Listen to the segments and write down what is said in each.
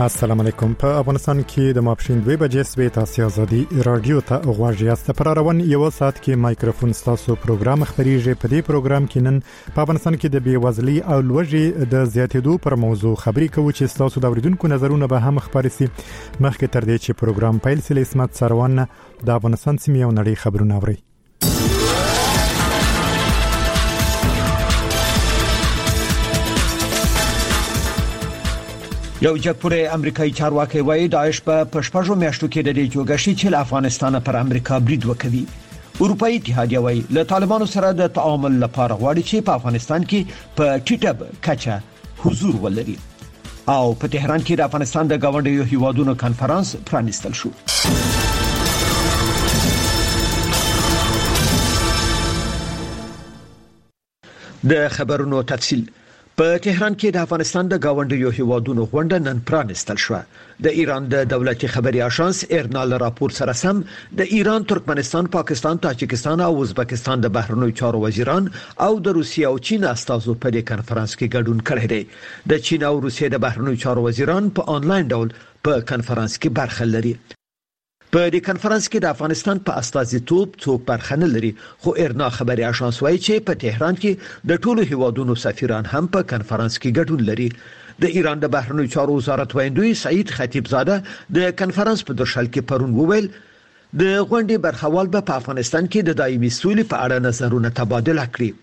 السلام علیکم. په افغانستان کې د ماپښین 2 بجې سوي تاسو ازادي رادیو ته غواړئ است پر روان یو ساعت کې مایکروفون تاسو پروګرام خبريږي. په دې پروګرام کې نن په افغانستان کې د بیوزلي او لوږې د زیاتېدو پر موضوع خبري کوو چې تاسو د اوریدونکو نظرونه به هم خبري سي. مخکې تر دې چې پروګرام پیل سي اسمت سروان د افغانستان سیمې او نړۍ خبرونه اوري. یو جګپوره امریکایي چارواکي وایي داعش په پښپاژو میاشتو کې د دې جوګشتي چې افغانستان پر امریکا برید وکوي. اروپאי اتحادیه وایي له طالبانو سره د تعامل لپاره غواړي چې په افغانستان کې په ټیټه کچه حضور ولري. او په تهران کې د افغانستان د گاونډیو هیوادونو کانفرنس پرانیستل شو. د خبرونو تفصیل. په تهران کې د افغانستان د گاونډیو هیوادونو غونډه نن پرانیستل شو. د ایران د دولتي خبري اژانس ایرنا له راپور سره سم د ایران، ترکمنستان، پاکستان، تاجکستان او ازبکستان د بهرنیو چارو وزیران او د روسیې او چین استازو په دې کانفرنس کې ګډون کړی دی. د چین او روسیې د بهرنیو چارو وزیران په انلاین ډول په کانفرنس کې برخه لري. په دې کانفرنس کې د افغانستان په استازیتوب څوک برخه نه لري، خو ایرنا خبري اژانس وایي چې په تهران کې د ټولو هیوادونو سفیران هم په کانفرنس کې ګډون لري. د ایران د بهرنیو چارو وزارت ویاندوی سعید خطیبزاده د کانفرنس په درشل کې پرون وویل د غونډې برخوال به په افغانستان کې د دایمي سولې په اړه نظرونه تبادله کړي.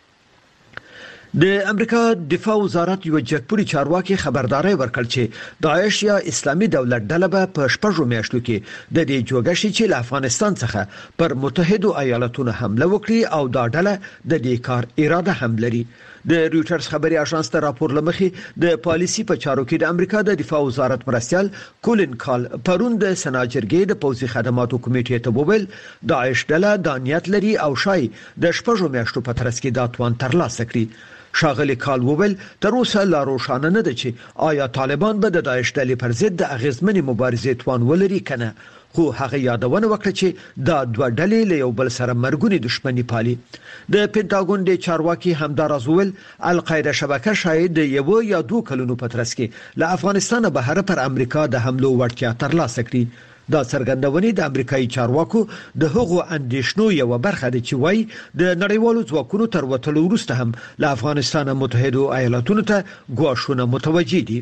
د امریکا دفاع وزارت یو جګپوري چارواکي خبرداري ورکړ چې داعش یا اسلامي دولت ډله به په شپږو میاشتو کې د دې جوګشتي چې له افغانستان څخه پر متحده ایالاتونو حمله وکړي او دا ډله د دې کار اراده هم لري. د رويټرز خبري اژانس ته راپور لمخې د پالیسي په چارو کې د امریکا د دفاع وزارت مرستيال کولین کال پرون د سناجرګي د پوځي خدماتو کمیټې ته وویل داعش ډله د نیت لري او شای د شپږو میاشتو په ترڅ کې دا توان ترلاسه کړي. شاغلی کال وویل تر اوسه لا روښانه نه ده چې آیا طالبان به د داعش ډلې پر ضد د اغیزمنې مبارزې توان ولري کنه، خو هغه یادونه وکړه چې دا دوه ډلې له یو بل سره مرګونی دښمنی پالي. د پینټاګون د چارواکي همدارز وویل القاعده شبکه شاید یو یا دوه کلونو په ترڅ کې له افغانستان بهر پر امریکا د حملو وړتیا ترلاسه کړي. دا څرګندونې د امریکایي چارواکو د هغو اندیشنو یو برخه ده چې وایي د نړیوالو ځواکونو تر وتلو وروسته هم له افغانستان متحده ایالاتونو ته ګواښونه متوجي دي.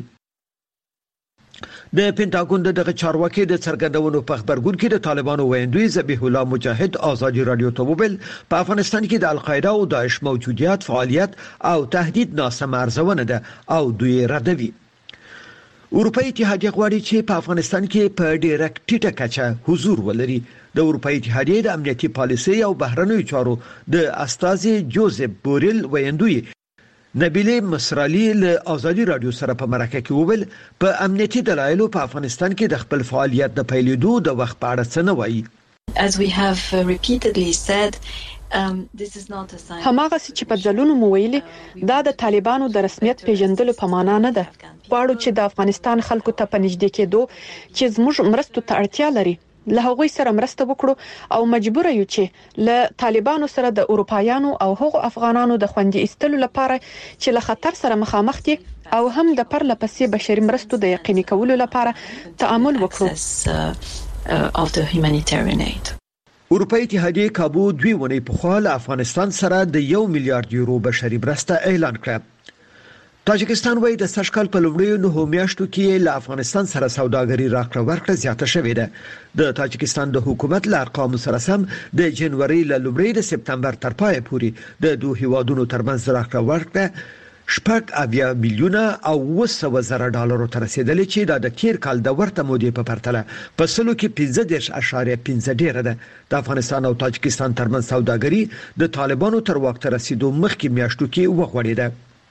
د پینټاګون دغه چارواکي د څرګندونو په خبرګون کې د طالبانو ویاندوی ذبیح الله مجاهد ازادي رادیو ته وویل په افغانستان کې د القاعده او داعش موجودیت، فعالیت او تهدید ناسمه ارزونه ده او دوی ردوي. اروپאי اتحادیه غواړي چې په افغانستان کې په ډیره ټیټه کچه حضور ولري. د اروپאי اتحادیه د امنیتي پالیسي او بهرنیو چارو د استاذ جوزف بوریل ویاندوی نبیله مصرالی له ازادي رادیو سره په مرکه کې وویل په امنیتي دلایلو په افغانستان کې د خپل فعالیت د پیلېدو د وخت په اړه څه نه وایي. As we have repeatedly said, this is not a sign. هماغه چې په ځلونو مو ویلي دا د طالبانو د رسمیت پیژندلو په معنا نه ده. غواړو چې د افغانستان خلکو ته پنځدې کېدو چې زموږ مرستو ته اړتیا لري له هغوی سره مرسته وکړو او مجبور یو چې له طالبانو سره د اروپایانو او هغو افغانانو د خوندي استلو لپاره چې له خطر سره مخامخ دي او هم د پرله پسې بشري مرستو د یقیني کولو لپاره تعامل وکړو. of the humanitarian aid. اروپאי اتحادیه کابو 2 ونې په خپل افغانستان سره د 1 میلیارډ یورو بشري مرسته اعلان کړه. تاجکستان وایي د سشکال په لومړیو 9 میاشتو کې له افغانستان سره سوداګري راکړه ورکړه زیاته شوې ده. د تاجکستان د حکومت له ارقامو سره سم د جنوري له لومړۍ د سپتمبر تر پای پورې د دوه هیوادونو ترمنځ راکړه ورکړه 8 میلیونه او 200 ډالرو ته رسیدلې چې دا د تیر کال د ورته مودې په پرتله په سلو کې 15.5 ډیره ده. د افغانستان او تاجکستان ترمنځ سوداګري د طالبانو تر وخت رسیدو مخکې میاشتو کې وغوړېده.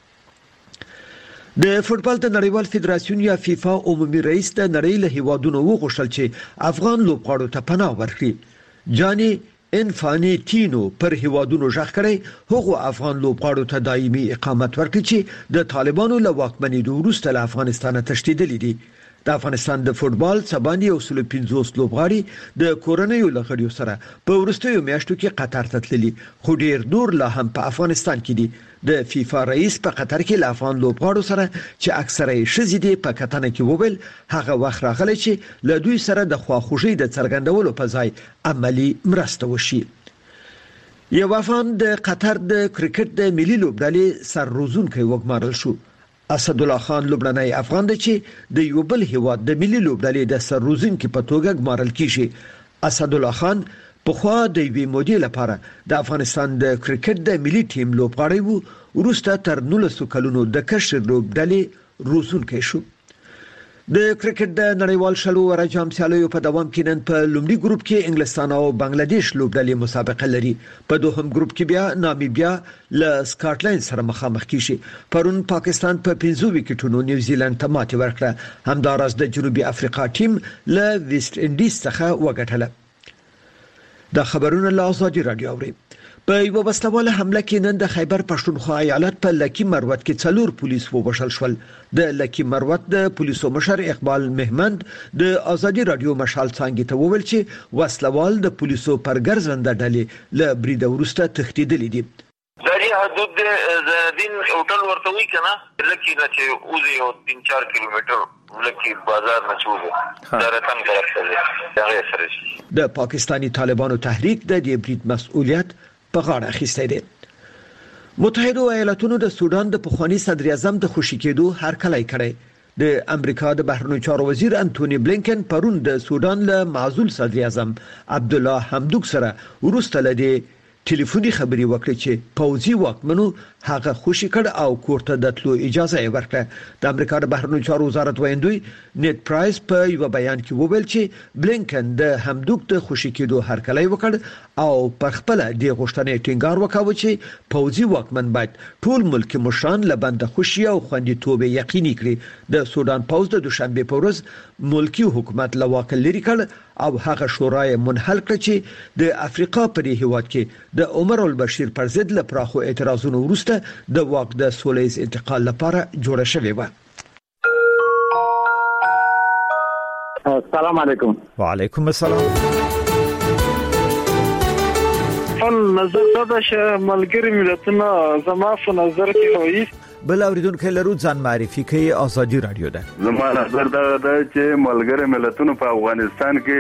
د فوتبال د نړیوال فدراسیون یا فیفا عمومي رئیس د نړۍ له هیوادونو وغوښتل چې افغان لوبغاړو ته پناه ورکړي. جاني انفانټینو پر هیوادونو ژغ کړی هغه افغان لوبغاړو ته دایمي اقامت ورکړي چې د طالبانو له واکمنۍ وروسته له افغانستان تښتیدلي دي. د افغانستان د فوتبال سباندي او 15 لوبغاړي د کورنیو لغړیو سره په ورستیو میاشتو کې قطر ته تللي خو ډیر نور لا هم په افغانستان کې دي. د فیفا رئیس په قطر کې له افغان لوبغاړو سره چې اکثره یې ښځې دي په کتنه کې وویل هغه وخت راغلی چې له دوی سره د خواخوږۍ د څرګندولو په ځای عملی مرسته وشي. یو افغان د قطر د کرکټ د ملي لوبډلې سرروزونکو وګمارل شو. اسد الله خان لوبډنی افغان دی چې د یو بل هیواد د ملي لوبډلې د سرروزونکو په توګه ګمارل کیږي. اسد الله خان په خوا د وی مودې لپاره د افغانستان د کرکټ د ملي ټیم لوبغاړی وو، وروسته تر 19 کلونو د کشر لوبډلې روزونکو شو. د کرکټ د نړیوال شلو ورجام سیالیو په دوام کې نن په لومړي ګروپ کې انګلستان او بنگلاديش لوبډلې مسابقه لري. په دوهم ګروپ کې بیا نامیبیا له سکاټلند سره مخامخ کیږي. پرون پاکستان په 5 وکټونو نیوزیلند ته ماتې ورکړه. همداراز د جنوبي افریقا ټیم له ویسټ انډیز څخه وګټله. د خبرونو له آزادي رادیو اوري. په یو وسلواله حمله کې نن د خیبر پښتونخوا ایالت په لکی مروت کې 4 پولیس ووژل شول. د لکی مروت د پولیسو مشر اقبال مهمند د آزادي رادیو مشال څنګه ته وویل چې وسلوال د پولیسو پر ګرځنده ډلې له برید وروسته تښتیدلې دي. دغه حدود د دین هوټل ورته وی کنه لکی نه چې اوزي او 3-4 کیلومتر لکی بازار نه چوغه درتن کړل. د پاکستانی طالبانو تحریک د دې برید مسؤلیت په غاړه اخیستی دی. متحده ایالاتونو د سودان د پخوانی صدر اعظم د خوشی کېدو هرکلی کړی. د امریکا د بهرنیو چارو وزیر انټونی بلینکن پرون د سودان له معزول صدر اعظم عبد الله حمدوک سره وروسته لدی ټلیفوني خبري وکړي چې پوځي واکمنو هغه خوشی کړ او کوړه د تلو اجازه یې ورکړه. د امریکا د بهرنیو چارو وزارت ویندوی نیټ پرایس په یو بیان کې وویل چې بلینکن د حمدوک د خوشی کېدو هرکلی وکړ او پر خپل د غوښتنې ټینګار وکاوه چې پوځي واکمن باید ټول ملک مشران له بند خوشي او خوندیتوب یقیني کړي. د سودان پوځ د دوشنبه په ورځ ملکی حکومت له واک لري کړ او هغه شورای منحل کړ چې د افریقا په هیواد کې د عمر البشیر پر ضد له پراخو اعتراضونو وروسته د واک د سولهییز انتقال لپاره جوړه شوې و. السلام علیکم. وعلیکم السلام. نظر دا چې ملګری ملتونه زما په نظر کې وایي بل اوریدونکو لرو ځان معرفي کوي. آزادي رادیو ده. زما نظر دا چې ملګری ملتونه په افغانستان کې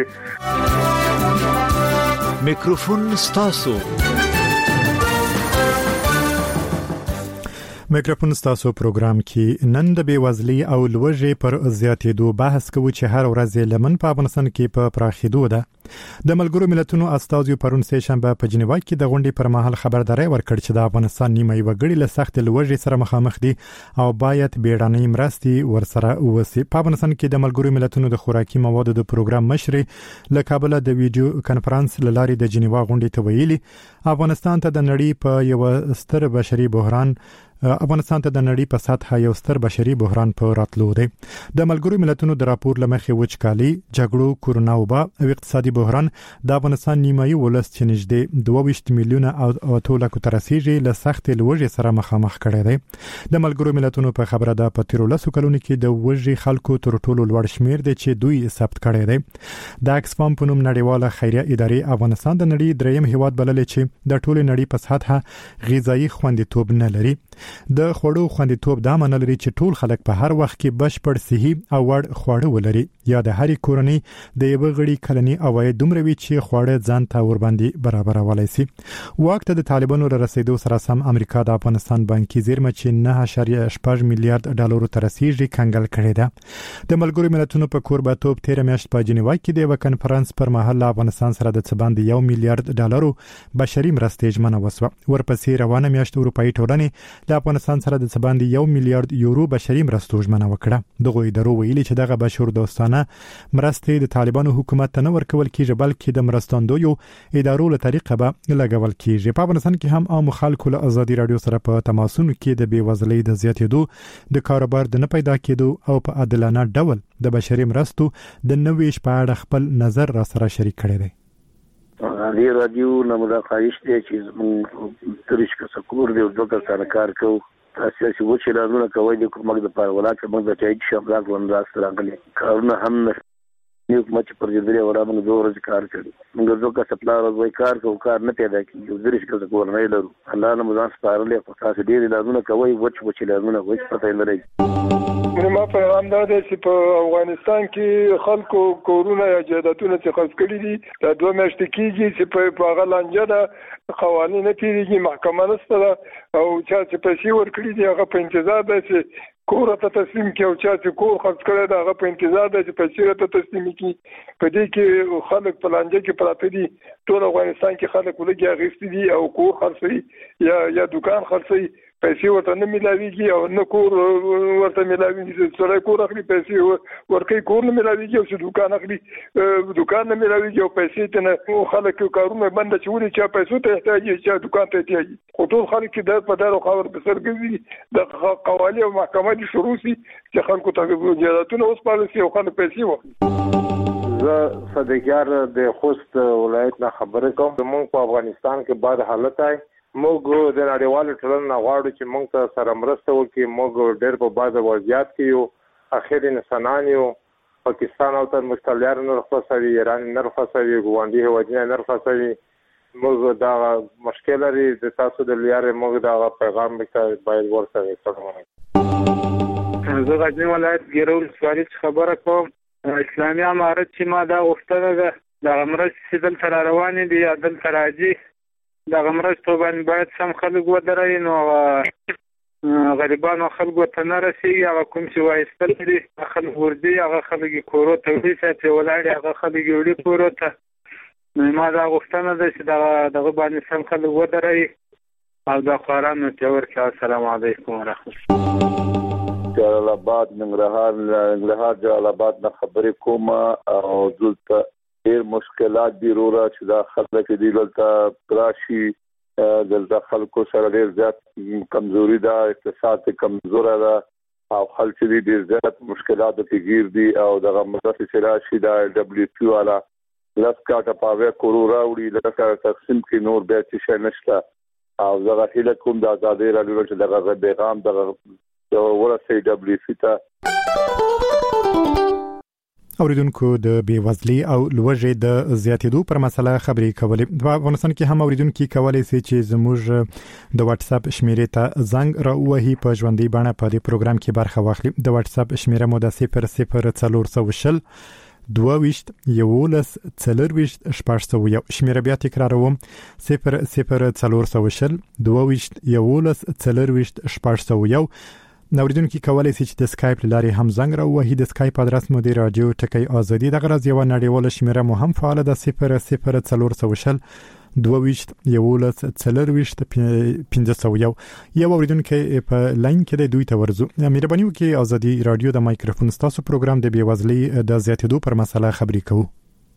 میکروفون ستاسو. میکروفون ستاسو پروګرام کې نن د بیوزلۍ او لوږې پر زیاتېدو بحث کوو چې هر ورځ لمن په افغانستان کې په پراخېدو ده. د ملګرو ملتونو استازو پرون سه شنبه په جنیوا کې د غونډې پر مهال خبرداري ورکړ چې د افغانستان نیمه وګړي له سخت لوږې سره مخامخ دي او باید بیړنۍ مرستې ورسره وسی. په افغانستان کې د ملګرو ملتونو د خوراکي موادو د پروګرام مشر له کابل د ویډیو کانفرنس لاري د جنیوا غونډې ته ویلي افغانستان ته د نړۍ په یو ستر بشري بحران یو ستر بشري بحران په راتلو دی. د ملګرو ملتونو د راپور لمخې وچکالي، جګړو، کورونا وبا او اقتصادي بحران د افغانستان نیمایي ولس چې نږدې 22 میلیونه او 2 لک تر رسیدي له سخت لوږې سره مخامخ کړي دي. د ملګرو ملتونو په خبره ده په 13 کلونو کې د وږي خلکو تر ټولو لوړ شمیر دی چې دوی ثبت کړي دي. د اکسفام په نوم نړیواله خیریه ادارې افغانستان د نړۍ دریم هیواد بلل چې د ټولې نړۍ په سطحه غذایی خوندیتوب نه لري. د خوړو خوندیتوب دا معنی لري چې ټول خلک په هر وخت کې بشپړ صحي او وړ خواړه ولري یا د هرې کورنۍ د یو غړي کلنی عواید دومره وي چې خواړه ځان ته ورباندې برابرولای شي. وخت د طالبانو رسیدو سره سم امریکا د افغانستان بانکي زیرمه چې 9.8 میلیارډ ډالر ته رسیدي کنګل کړی ده. د ملګرو ملتونو په کورباتوب 13 میاشت په جنیوا کې د یو کانفرنس پر مهال افغانستان سره د څباندې 1 میلیارډ ډالر بشري مرستې ژمنه وسوه. ورپسې روانه میاشت اروپאי ټولنې د افغانستان سره د څباندې 1 میلیارډ یورو بشري مرستو ژمنه وکړه. دغه ادارو ویلي چې دغه بشر دوستانه مرستې د طالبانو حکومت ته نه ورکول کیږي بلکې د مرستندویو ادارو له طریقه به لګول کیږي. په افغانستان کې هم عام خلکو له آزادي رادیو سره په تماسونو کې د بیوزلۍ د زیاتېدو، د کاروبار د نه پیدا کېدو او په عادلانه ډول د بشري مرستو د نوښت په اړه خپل نظر را سره شریک کړي دي. دی رادیو نمودا خواهش دی چې موږ ترش کا سکور دی او دغه سرکار کو تاسو چې و چې راځو کوي د کومک د پاره ولات موږ د چای شپ راغلم راست راغلي کارونه هم نیو مچ پر دې ورا موږ دوه ورځې کار کړی موږ ځکه سپلار وای کار نه پیدا کیږي درش کې کور نه لرو الله نه مزان سپارلې په تاسو ډېر لازمونه کوي وچ لازمونه وچ پته لري ما پیغام دا دی چې په افغانستان کې خلکو کورونه یا جایدادونه چې خرڅ کړي دي دا 2 میاشتې کېږي چې په هغه لانجه ده قوانین تیریږي محکمه نشته او چا چې پیسې ورکړي دي هغه په انتظار ده چې کور ته تسلیم کړي او چا چې کور خرڅ کړي دا هغه په انتظار ده چې پیسې ته تسلیم کړي په دې کې خلک په لانجه کې پراته دي ټول افغانستان کې خلک ولګي اغېستي دي او کور خرڅي یا دکان خرڅي پیسې ورته نه ملاويږي او نه کور ورته ملاويږي چې سره کور اخلي پیسې ورکې کور نه ملاويږي او چې دکان اخلي دکان نه ملاويږي او پیسې ته نه خلک کارونه بند چولي چې پیسې ته احتیاج چې دکان ته احتیاج خو ټول خلک د په دارو خبر به سرګزي د قوالی او محکمه دي شروع سي چې خلکو ته جهادونه اوس پالیسي او خلک پیسې واخلي زه صدیقیار د خوست ولایت نه خبره کوم موږ په افغانستان کې بعد حالت آی موږ د نړیوالو ټولنې غواړو چې موږ ته سره مرسته وکړي موږ ډېر په بعض وضعیت کې یو اخر انسانان یو پاکستان او تر مستعمر نه رخصوي ایران نه رخصوي ګوندي هوجنه نه رخصوي موږ دا مشکل لري د تاسو د لیارې موږ دا پیغام وکړ باید ورسره زه غزنی ولایت ګیرول سوالي خبره کوم اسلامي امارت چې ما دا وختره ده د امرت سیدل تر روان دي عدل تراجي دا غمرستو باندې باید سم خلک ودرای نو غریبانو خلکو ته نه رسیږي هغه کوم چې وایستل دي خلک وردي هغه خلک کورو ته وړي چې ولاړ هغه خلک وړي کورو ته ما دا غوښتنه ده چې دغه باندې سم خلک ودرای او دا قرآن ته ورکړه. السلام علیکم ورحمت الله. جلال آباد ننګرهار جلال آباد نه خبرې کوم او دلته ډېر مشکلات دي وروره چې دا خلک دي دلته راشي دلته خلکو سره ډېر زیات کمزوري ده اقتصاد کمزوره ده او خلک دي ډېر زیات مشکلات کې گیر دي او دغه مدرسې چې راشي دا دبليو پی والا لاسکاټه پاوې کورورا وړي لکه تقسیم کې نور به څه نشته او دغه هله کوم د آزادۍ راډیو چې دغه پیغام دغه ورسې دبليو پی ته اوریدونکو د بیوزلي او لوږې د زیاتېدو پر مسله خبرې کولې. په افغانستان کې هم اوریدونکو کولای شي چې زموږ د واتس اپ شمیرې ته زنګ راوهي په ژوندۍ بڼه په دې پروګرام کې برخه واخلي. د واتس اپ شمیره مو د 0040 22 11 40 شپږ شمیره بیا تکراروم 0040 22 11 40 شپږ نوریدونکو کولای شي چې د اسکایپ لارې هم زنګ راوهي. د اسکایپ ادرس مو د رادیو ټکی ازادي د غرض یو نړیواله شمیره مو هم فعال ده 0040 22 11 40 1501 یو اوریدونکو په لاین کې د دوی ته ورزو. مهرباني وکړئ ازادي رادیو د مایکروفون تاسو پروګرام د بیوزلي د زیاتېدو پر مسله خبرې کوو.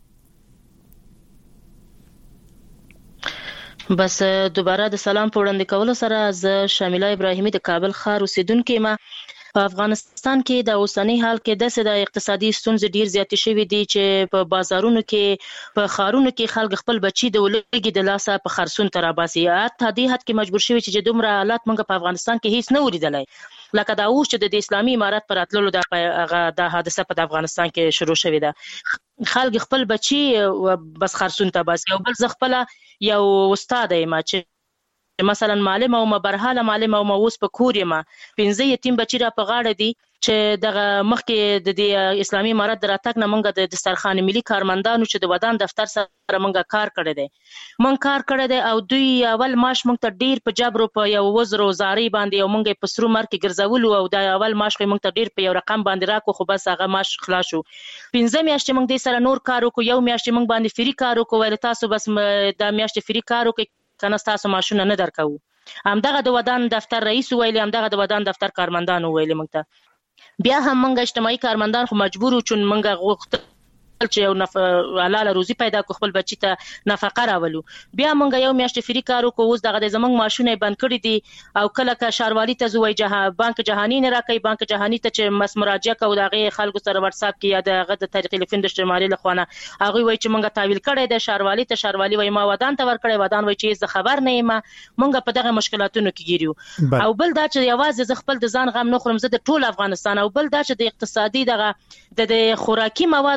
بس دوباره د سلام په وړاندې کولو سره زه شامله ابراهیمي د کابل ښار اوسیدونکې ما په افغانستان کې د اوسنی حال کې د اقتصادي ستونزې ډیر زیاتې شوې دي چې په بازارونو کې په ښارونو کې خلک خپل بچي د ولګي د لاسه په خرڅون تر باسي ته دې حد کې مجبور شوي چې دومره حالات موږ په افغانستان کې هیڅ نه ولیدلای لکه دا اوس چې د اسلامي امارت پر اتللو د حادثه په افغانستان کې شروع شوې ده خلک خپل بچي بس خرڅون ته باسي او بل ځخپل یو استاد ما چې مثلا معلم او برحاله معلم او اوس په کور ما 15 یتیم بچی را په غاړه دي چې دغه مخکې د اسلامي امارت دراتک نه مونږ د دسترخوان ملي کارمندانو چې د ودان دفتر سره مونږ کار کړی دی او دوی اول معاش مونږ ته ډیر په جبر په یو وزرو زاري باندې او مونږ په سرو مر کې ګرځول او د اول معاش مونږ ته ډیر په یو رقم باندې راکو خو بس هغه معاش خلاص شو 15 میاشتې مونږ د سره نور کار وکړو یو میاشت مونږ باندې فری کار وکړو ول تاسو بس د میاشت فری کار وکړو کنه تاسو ماشونه نه درکو همدغه د ودان دفتر رئیس ویل همدغه د ودان دفتر کارمندانو ویل مونږ ته بیا هم مونږ اجتماعي کارمندان خو مجبور چون مونږ غوښتل چې یو حلال روزي پیدا کو خپل بچی ته نفقه راولو بیا مونږ یو میاشت فری کار وکړو اوس دغه زمنګ ماشونه بند کړی دي او کله کا شاروالي ته زوی بانک جهانی نه راکې بانک جهانی ته چې مراجعه کو دغه خلکو سره واتس اپ کې یا دغه د طریق تلیفون د اجتماعي لخوانه هغه وای چې مونږ تعویل کړی د شاروالي ته شاروالي وای ما ودان ته ور کړی ودان وای چې ز خبر نه ما مونږ په دغه مشکلاتونو کې ګیرو او بل دا چې یوازې ز خپل د ځان غم نه خورم زه د ټول افغانستان او بل دا چې د اقتصادي دغه د خوراکي موادو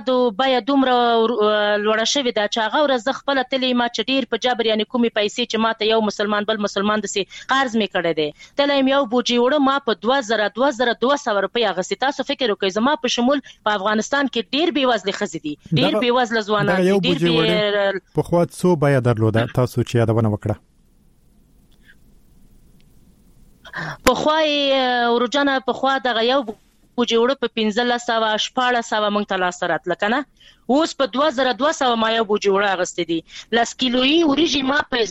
بیه دومره لوړه شوې ده چې هغه ورځ زه خپله تللی ما چې ډېر په جبر یعنې کومې پیسې چې ما ته یو مسلمان بل مسلمان داسې قرض مې کړی دی تللی یم یو بوجۍ وړه ما په 2200 روپۍ اخیستې. تاسو فکر وکړئ زما په شمول په افغانستان کې ډېر بېوزلې ښځې دي ډېر بېوزله ځوانان دي ډېر پخوا څو بیه درلوده تاسو چې یادونه وکړه؟ پخوا یې ورجانه پخوا دغه یو بوجۍ وړه په 1500 موږ ته لاسته راتله که نه. اوس په 2200 ما یو بوجۍ وړه اخیستې دي. 10 کیلویي وریجې ما په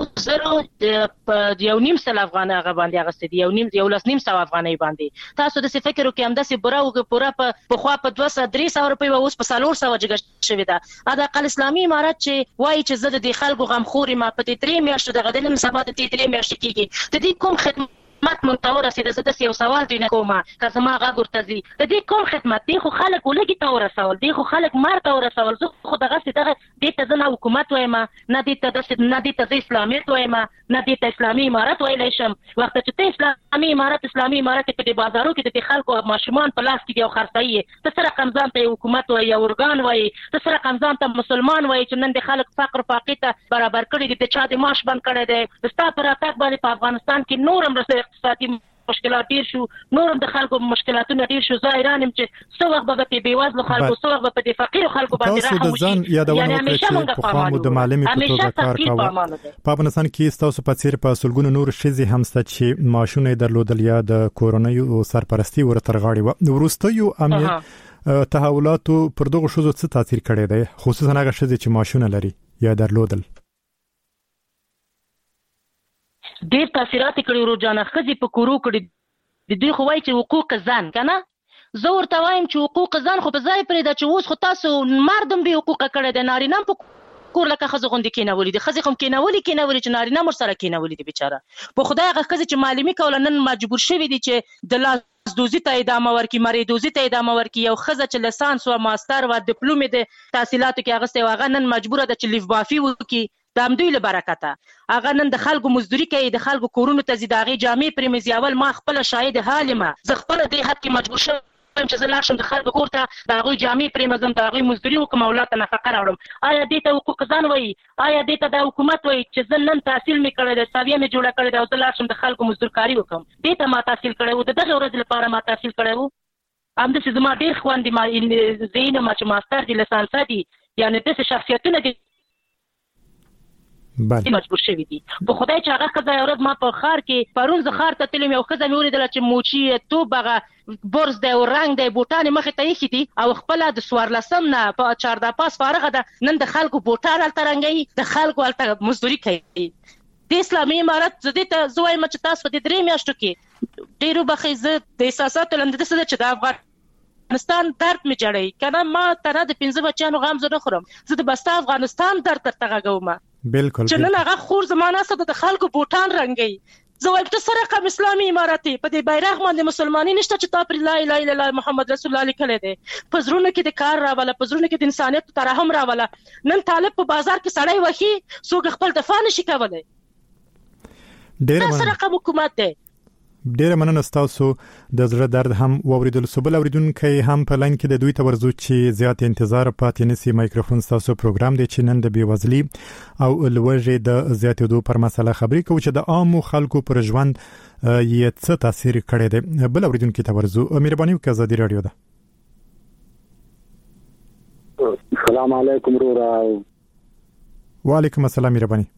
1,500 افغانۍ هغه باندې اخیستې دي 1,500 افغانۍ باندې. تاسو داسې فکر وکړئ همداسې پوره پخوا په 200-300 روپۍ وه اوس په 400 جګه شوې ده. حداقل اسلامي امارت چې وایي چې زه د دې خلکو غمخور یم په دې 3 میاشتو دغه د نن سبا د دې 3 میاشتې کېږي د دې کوم خدمت مونږ ته ورسېده. زه داسې یو سوال دوی نه کوم که زما غږ ورته ځي د دې کوم خدمت دی خو خلک ولږي ته ورسول دی خو خلک مار ته ورسول. زه خو دغسې دې ته زه نه حکومت وایم نه دې ته زه اسلامیت وایم نه دې ته اسلامي امارت ویلی شم. وخته چې ته اسلامي امارت په دې بازارو کې د دې خلکو ماشومان په لاس کې دي او خرڅوي یې ته څه رقم ځان ته حکومت وایي یا ارګان وایي ته څه رقم ځان ته مسلمان وایي چې نن د خلک فقر فاقې ته برابر کړي دي د چا د معاش بند کړی دی. ستا په راتګ باندې په افغانستان کې نور هم اقتصادي مشکلات ډیر شو نور هم د خلکو مشکلاتونه ډیر شو. زه حیران یم چې څه وخت به په بېوزلو خلکو څه وخت به په دې فقیرو خلکو باندې رحم وشي. یعنې همیشه موږ د پخوا مو د معلمې په توګه کار کاوه. په افغانستان کې ستاسو په څېر په سلګونو نور ښځې هم شته چې معاشونه یې درلودل یا د کورنیو سرپرستي ورته رغاړې وه. وروستیو امنیت تحولاتو پر دغو ښځو څه تاثیر کړی دی خصوصا هغه ښځې چې معاشونه لري یا درلودل؟ ډېر تاثیرات یې کړي روجانه ښځې په کورو کړي د دوی خو وایي چې حقوق زن که نه. زه ورته وایم چې حقوق زن خو په ځای پرېږده چې اوس خو تاسو مرد هم بې حقوقه کړی دی نارینه هم په کور لکه ښځې غوندې کېنولي دي. ښځې خو هم کېنولي چې نارینه هم ورسره کېنولي دي بیچاره. په خدای هغه ښځې چې معلمي کوله نن مجبور شوي دي چې د لاس دوزي ته ادامه ورکړي مرۍ دوزي ته ادامه ورکړي. یو ښځه چې لیسانس وه ماستر وه ډیپلوم یې د تحصیلاتو کې اخیستی وه هغه نن مجبوره ده چې لیف بافي وکړي د همدوی له برکته. هغه نن د خلکو مزدوري کوي د خلکو کورونو ته ځي د هغې جامې پرې مې زیول. ما خپله شاهد حال یم زه خپله دې حد کې مجبور شوم چې زه لاړ شم د خلکو کور ته د هغوی جامې پرې مزم د هغوی مزدوري وکړم اولاد ته نفقه راوړم. آیا دې ته حقوق ځان وایي؟ آیا دې ته دا حکومت وایي چې زه نن تحصیل مې کړی دی ساویه مې جوړه کړې ده او زه لاړ شم د خلکو مزدورکاري وکړم؟ دې ته ما تحصیل کړی و د دغې ورځې لپاره ما تحصیل کړی و. همداسې زما ډېر خویندې زه یې نه چې ماستر دي لیسانسه دي یعنې داسې شخصیتونه دي مجبور شوي دي. په خدای چې هغه ښځه یو ورځ ما په ښار کې پرون زه ښار ته تللی یم یو ښځه مې ولیدله چې موچي توب هغه برز دی او رنګ دی بوټان یې مخې ته ایښي دي او خپله د 14 نه په 14 پاس فارغه ده نن د خلکو بوټان هلته رنګوي د خلکو هلته مزدوري کوي. د اسلامي امارت زه دې ته زه وایم چې تاسو په دې 3 میاشتو کې ډېر وبخښئ زه د احساساتو لنده داسې ده چې د افغانستان درد مې جړوي که نه ما ته نه د 5 بچیانو غم زه نه خورم زه د بسته افغانستان درد درته غږوم بالکل چې نن هغه خور زمانه سره د خلکو بوټان رنګي. زه وایم ته څه رقم اسلامي امارت په دې بیرغ باندې مسلماني نشته چې تا پر لا اله الا الله محمد رسول الله لیکلی دی. په زړونو کې د کار راوله په زړونو کې د انسانیت ترحم راوله. نن طالب په بازار کې سړی وهي څوک خپل دفاع نشي کولی. دا څه رقم حکومت دی؟ ډیره مننه ستاسو د زړه درد هم واوریدل. سبل اوریدونکو هم په لاین کې د دوی ته ورزو چې زیات انتظار پاتې نسی. مایکروفون ستاسو پروګرام دی چې نن د بیوزلی او لوږې د زیاتېدو پر مسله خبرې کوي چې د عامو خلکو پر ژوند یې څه تاثیر کړی دی. بل اوریدونکو ته ورزو مهرباني وکړئ ازادي رادیو ده. السلام علیکم رورا. وعلیکم السلام مهرباني.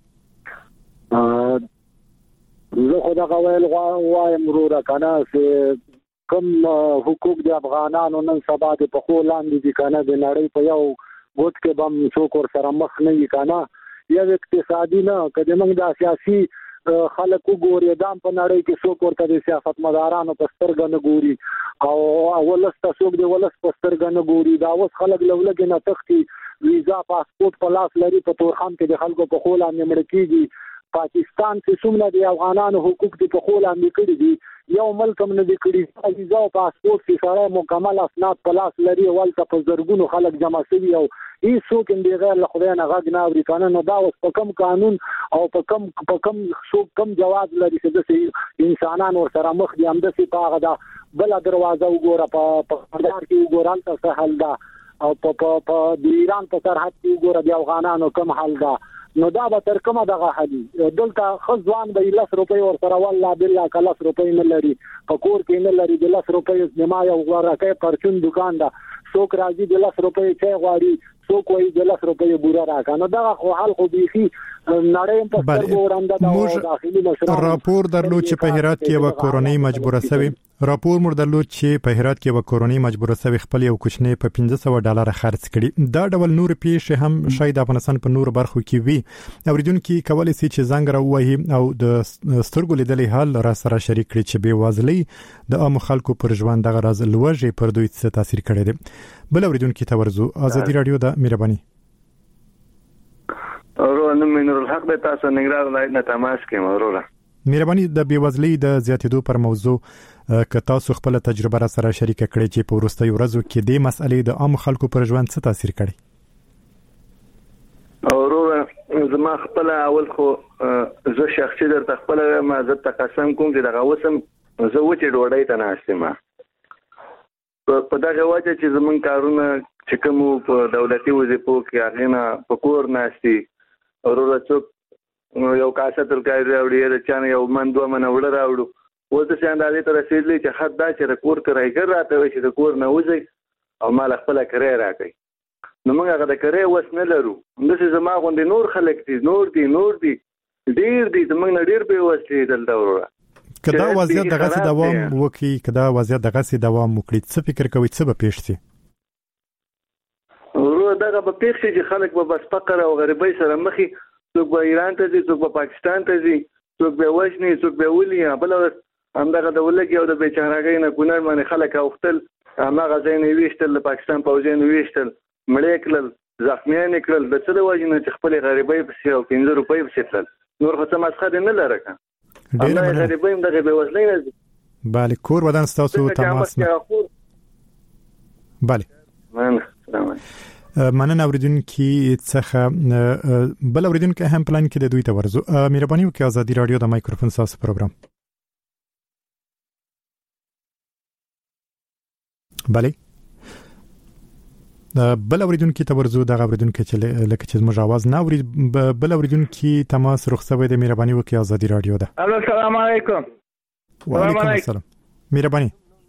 زه خو دغه ویل وایم وروره که نه چې کوم حقوق د افغانانو نن سبا د پښو لاندې دي که نه د نړۍ په یو ګوټ کې به هم څوک ورسره مخ نه وي که نه یو اقتصادي نه که زموږ دا سیاسي خلک وګوري دا په نړۍ کې څوک ورته د سیاستمدارانو په سترګه نه ګوري او ولس ته څوک د ولس په سترګه نه ګوري. دا اوس خلک له ولږې نه تښتي ویزا پاسپورټ په لاس لري په تورخم کې د خلکو په خو لاندې مړه کېږي. پاکستان چې څومره د افغانانو حقوق دي په خو لاندې کړي دي یو ملک هم نه دي کړي. ویزا او پاسپورټ چې سړی مکمل اسناد په لاس لري ولته په زرګونو خلک جمع شوي او هیڅوک هم بغیر له خدای نه غږ نه اوري که نه. نو دا اوس په کم قانون او په کم څوک کم جواز لري چې داسې انسانان ورسره مخ دي. همداسې په هغه دا بله دروازه وګوره په کردار کې وګوره هلته څه حل ده او په د ایران په سرحد کې وګوره د افغانانو کم حال ده نو دا به تر کومه دغه حدي دلته خزوان به 10 روپۍ ور سره والله بالله ک 10 روپۍ نه لري په کور کې نه لري د 10 روپۍ زما یو ورکه پرچون دکان ده څوک راځي د 10 روپۍ چای غواړي څوک وایي د 10 روپۍ بوره راکنه دا خو حل خو بيخي نړۍ په سترګو وړاندې د داخلي مشرانو راپور درلود چې په هرات کې یو کورونی مجبوره شوی راپور مر درلود چې په هرات کې یو کورونی مجبوره شوی خپل یو کوچنی په $1500 خرڅ کړي دا ډول نور پیښې هم شاید افغانستان په نور برخو کې وي اوریدونکو کولای شي چې زنګ راوهي او د سترګو لیدلې حال را سره شریک کړي چې به وازلې د عام خلکو پر ژوند دغه راز لوږه پر دوی څه تاثیر کړی دی بل اوریدونکو ته ورزو ازادي رادیو د مهرباني اورونه منور الحق د تاسو نګران ولایت نه تماس کوم اوره مهرباني د بیوزلۍ د زیاتېدو پر موضوع که تاسو خپل تجربه را سره شریک کړئ چې په وروستیو ورځو کې د مسلې د عام خلکو پر ژوند څه تاثیر کړی اوره زما خپل اول خو زه شخصي درته خپل ما زه تقسم کوم چې دغه وسم زه وچې ډوډۍ ته ناشته ما په دغه وجه چې زمون کارونه چې کوم په دولتي وظیفو کې اغینا په کور ناشتي اوره څوک یو کاسه ترکاری راوړي د چانه یو من دوه من وړ راوړو وځه چې اندازې ته رسیدلی چې حد دا چې کور کرایګر راته وي چې د کور نه وځي او مال خپل کرای راکړي نو موږ هغه د کرای وس نه لرو همداسې زما غوندې نور خلک دي نور دي ډیر دي زموږ نه ډیر به وسې دلته وروره کدا وضعیت دغه دوام وکي کدا وضعیت دغه دوام وکړي څه فکر کوي څه به پیښ شي ورو دغه به پیښ شي چې خلک به بس فقر او غریبۍ سره مخي څوک به ایران ته ځي څوک به پاکستان ته ځي څوک به وښني څوک به ولي بل همدغه د ولګي او د بیچارهګۍ نه کونړ باندې خلک اوختل هغه ځای نه ویشتل د پاکستان پوځیان ویشتل مړې کړل زخمیان کړل د څه د وجې نه چې خپل غریبۍ پسې او 15 روپۍ پسې تلل نور خو څه مسخره نه لره که ډېر غریبۍ هم دغه بېوزلۍ نه ځي بله کور ودان ستاسو تماس نه بله مننه اوریدونکو څخه بل اوریدونکو هم پلان کې د دوی ته ورزو مهرباني وکړئ ازادي رادیو د مایکروفون ساس پروګرام بله بل اوریدونکو ته ورزو دغه اوریدونکو چې لکه چې موږ आवाज نه اورید بل اوریدونکو تماس رخصوي د مهرباني وکړئ ازادي رادیو ده الو السلام علیکم وعلیکم السلام مهرباني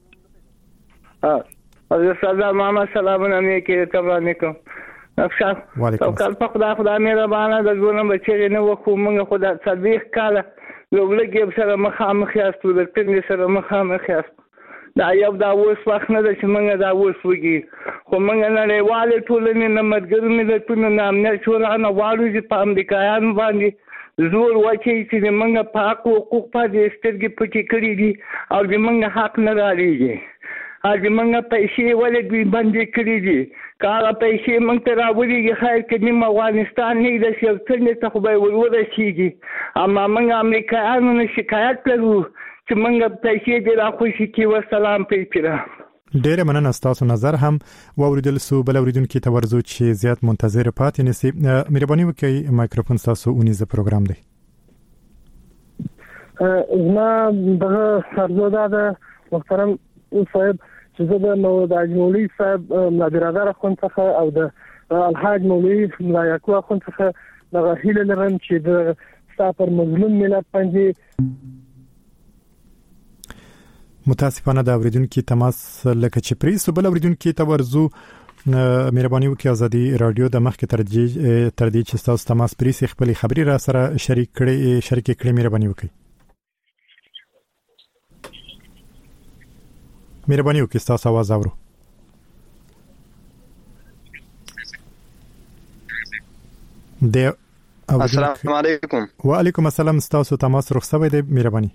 حضرت سردار محمد سلام علیکم تبارک علیکم اکثر وعلیکم السلام خدا مهربانه د ژوند بچی نه وکړو موږ خدا صدیق کاله لوګلګي سره مخامخ یاستو د پنځه سره مخامخ یاستو دا یو دا اوس وخت نه د چې موږ دا اوس وګي خو موږ نړیوال ټولنې نه مرګر ملتونو نه امنیت شورا واړو چې په امریکایانو باندې زور واچي چې موږ په حقوق په دې سترګې پټې کړې دي او د موږ حق نه راړيږي اځ موږ پیسې ولې دوی باندې کړې دي کله پیسې موږ ته راوړيږي خیر کې نیم افغانستان نه د څنګه ته خو به ورورسیږي اما موږ امریکایانو نه شکایت کړو چې موږ پیسې دې راخوشي کې وسلام پیپره ډېر مننه تاسو نظر هم واوریدل سو بل اوریدونکو ته ورزو چې زیات منتظر پاتې نسی مهرباني وکړئ مایکروفون تاسو اونیزه پروګرام دی زما دغه سرزوده ده محترم صاحب چې زه د مولوی مولوی صاحب برادر اخوند څخه او د الحاج مولوی ملایکو اخوند څخه دغه هیله لرم چې د ستاسو مظلوم ملت باندې متاسفانه د اوریدونکو تماس لکه چې پریسو بل اوریدونکو ته ورزو مهرباني وکړئ ازادي رادیو د مخکې تر دې چې تاسو تماس پریسي خپل خبري را سره شریک کړئ مهرباني وکړئ مهرباني وکړئ تاسو आवाज اورو السلام علیکم وعلیکم السلام تاسو تماس رخصوي دی مهرباني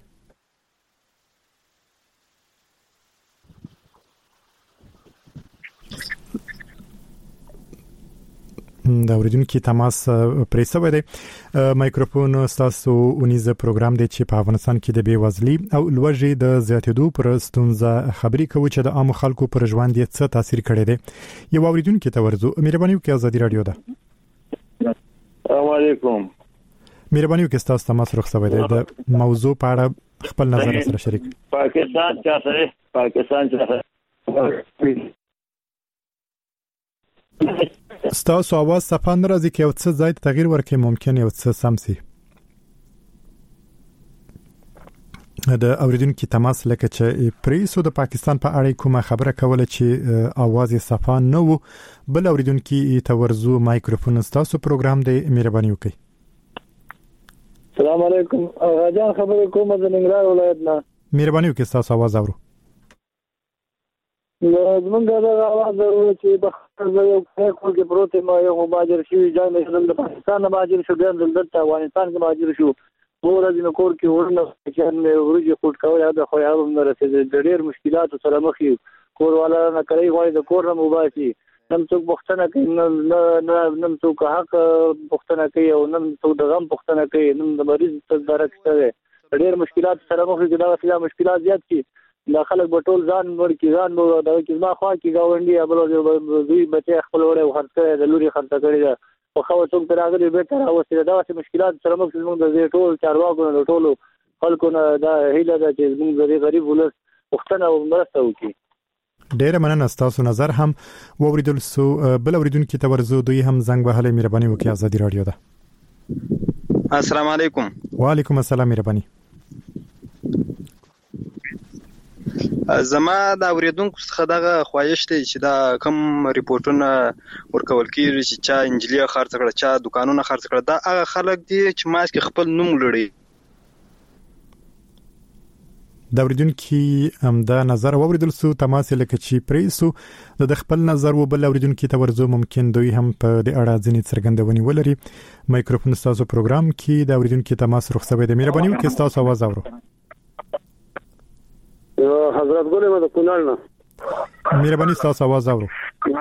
دا اوریدونکو تماس پریسوي دی مایکروفون تاسو اونیزه پروګرام دی چې په افغانستان کې د بیوزلۍ او لوږې د زیاتېدو پر ستونزه خبري کوي چې د عام خلکو پر ژوند یې څه تاثیر کړی دی یو اوریدونکو ته ورزو مهرباني وکړئ ازادي رادیو ده السلام علیکم مهرباني وکړئ تاسو تماس رخصوي دی د موضوع په اړه خپل نظر سره شریک پاکستان چا سره ستاسو आवाज صفه نه راځي کې یو څه ځای تغییر ورکړي ممکن یو څه سمسي د اوریدونکو تماس لکه چې پریسو د پاکستان په اړه کومه خبره کوله چې आवाज صفه نه وو بل اوریدونکو تورزو مایکروفون ستاسو پروګرام دی مهرباني وکړئ السلام علیکم غاجان خبرې کوم د ننګرهار ولایت نه مهرباني وکړئ تاسو आवाज اورو زمونږ دا आवाज ورو چې په یو کول کې پروت ما یو مهاجر شي ځای مې د پاکستان مهاجر شو ګان دلته افغانستان کې مهاجر شو ورځ نو کور کې ورنه چې مې ورځي خود کول دا خو یې هم رسېدل ډېر مشکلات سره مخ یو کور والا نه کوي غواړي د کور نه مباسي نن څوک بوختنه کوي نن څوک حق بوختنه کوي او نن څوک د غم بوختنه کوي نن د مریض درکته ډېر مشکلات سره مخ دي دا فیا مشکلات زیات دي دا خلک په ټول ځان ور کې ځان نو دا چې ما خوا کې گاونډي ابل دوی بچي خپل وړه خرڅ کړي د لوري خرڅ کړي دا خو څوک راغلي به تر اوسه دا مشکلات سره مخ موږ د ټول چارواکو نه ټول خلکو نه دا هیله ده چې موږ د غریب ولس وختنه او مرسته وکړي ډېر مننه تاسو نظر هم ووریدل سو بل اوریدونکو ته ورزو دوی هم زنګ وهله مهرباني وکړئ ازادي رادیو ده السلام علیکم وعلیکم السلام مهرباني زما دا اوریدونکو څخه دغه خواهش دی چې دا کم ریپورتونه ورکول کیږي چې چا انجلیا خرڅ کړه چا دکانونه خرڅ کړه دا هغه خلک دي چې ماسک خپل نوم لري دا اوریدونکو دا نظر اوریدل سو تماس لکه چې پریسو د خپل نظر وبل اوریدونکو ته ورزو ممکن دوی هم په د اړه ځینې څرګندونې ولري مایکروفون تاسو پروګرام کې دا اوریدونکو تماس رخصت دی مهرباني وکړئ تاسو आवाज اورو حضرت ګولې مده کونړ نه مهرباني تاسو आवाज اورو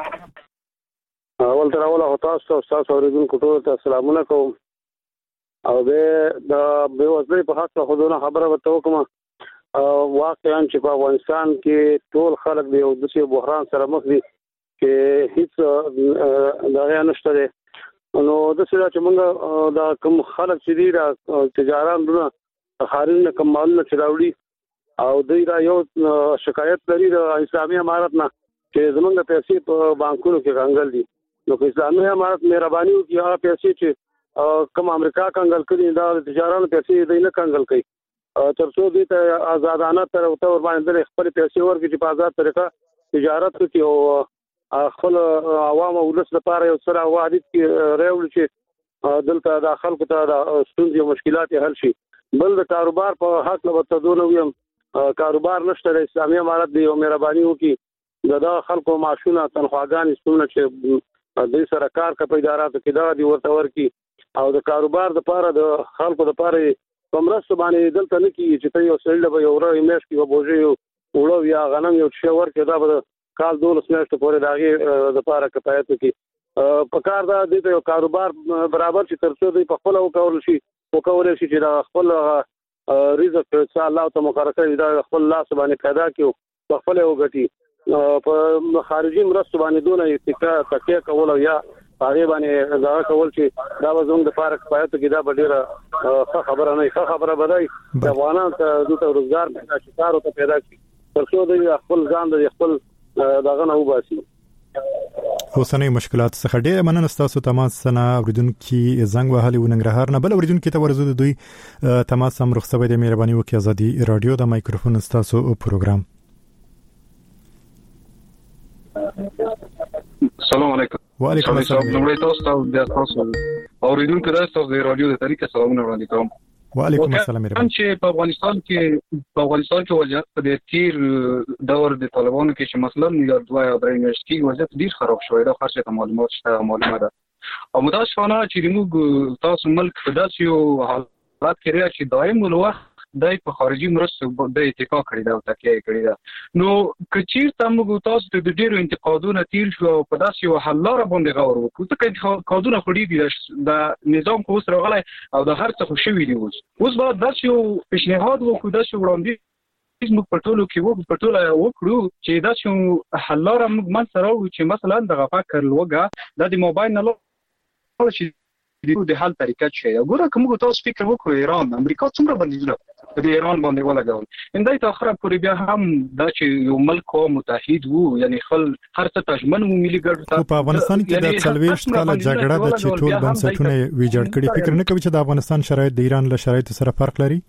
اول تر اوله تاسو اوریدونکو ټول ته سلامونه کوم او به د بېوزلۍ په حق خودونه خبره وته کوم واقعا چې په افغانستان کې ټول خلک د یو دسي بحران سره مخ دي چې هیڅ دغه نشته دي نو د څه چې موږ دا کوم خلک چې دي تجاران دونه خارجه کمالونه چراوړي او دوی دا یو شکایت لري د اسلامي امارت نه چې زمونږ پیسې په بانکونو کې کنګل دي نو اسلامي امارت مهرباني وکړي هغه پیسې چې کوم امریکا کنګل کړي دا تجارانو پیسې دوی نه کنګل کوي ترڅو دوی ته آزادانه تر ور باندې خپل پیسې ورکړي چې په آزاد طریقه تجارت وکړي او خپل عوام او ولس لپاره یو سره وعده کې راوړي چې دلته د خلکو ته د ستونزې او مشکلات حل شي بل د کاروبار په حق له وتدون ویم کاروبار نشته د اسلامي امارت دی او مهرباني وکړي دا خلکو معاشونه تنخواګان ستونه چې د سره کار کوي اداراتو کې دا دی ورته ورکی او د کاروبار د لپاره د خلکو د لپاره کومرس باندې دلته نه کیږي چې ته یو سړی به یو ورې میش کې وبوجي وړو یا غنم یو څه ورکه دا به کال 12 میاشتې پورې داغي د لپاره کفایت کوي په کار دا د یو کاروبار برابر چې ترڅو دی په خپل وکول شي چې دا خپل رزق چې الله ته مقرر کړی دا خپل الله سبحانه پیدا کیو په خپل وګټي په خارجي مرستو باندې دونه تکیه کول یا هغه باندې دا کول چې دا وزن د فارق پایته کې دا ډیره خبره نه خبره بدای د افغانانو ته د روزګار پیدا شي کار او پیدا شي ترڅو د خپل ځان د خپل دغه نه وباسي اوسنۍ مشکلات څخه ډېر مننه تاسو تماس سره اوریدونکو زنګ وهلي وننګرهار نه بل اوریدونکو ته ورزو دوی تماس هم رخصت دی مهرباني وکړئ ازادي رادیو د مایکروفون تاسو پروګرام السلام علیکم وعلیکم السلام تاسو اوریدونکو تاسو د رادیو د طریقې سلامونه وړاندې کوم وعلیکم السلام چې په افغانستان کې وضعیت د تیر دور د طالبانو کې چې مثلا یا دوه یا درې میاشتې کې وضعیت ډیر خراب شوی دا خاصه معلومات شته معلومه ده او متاسفانه چې موږ تاسو ملک په داسې یو حالت کې راځي چې دایم ولوخت دای په خارجي مرستو د اتکا کړی دا او تکیه کړی دا نو کچیر تاسو تاسو د ډیرو انتقادونو تیر شو په داسې یو حل لاره باندې غور وکړو ته انتقادونه خوري دي د نظام کو سره غلای او د هر څه خوشوي دي اوس به داسې یو پیشنهاد وکړو داسې وړاندې موږ په ټولو کې وکړو چې داسې حل لاره موږ من سره چې مثلا د فکر لوګه د موبایل نه شي د حل طریقه شي ګوره کوم تاسو فکر وکړئ ایران امریکا څومره باندې د ایران باندې ولګول اندای ته اخر پورې بیا هم دا چې یو ملک او متحد وو یعنی خل هر څه تجمن مو ملي ګډ په افغانستان کې د 40 کال جګړه د چټول بنسټونه ویجاړ کړي فکر نه کوي چې د افغانستان شرایط د ایران له شرایطو سره فرق لري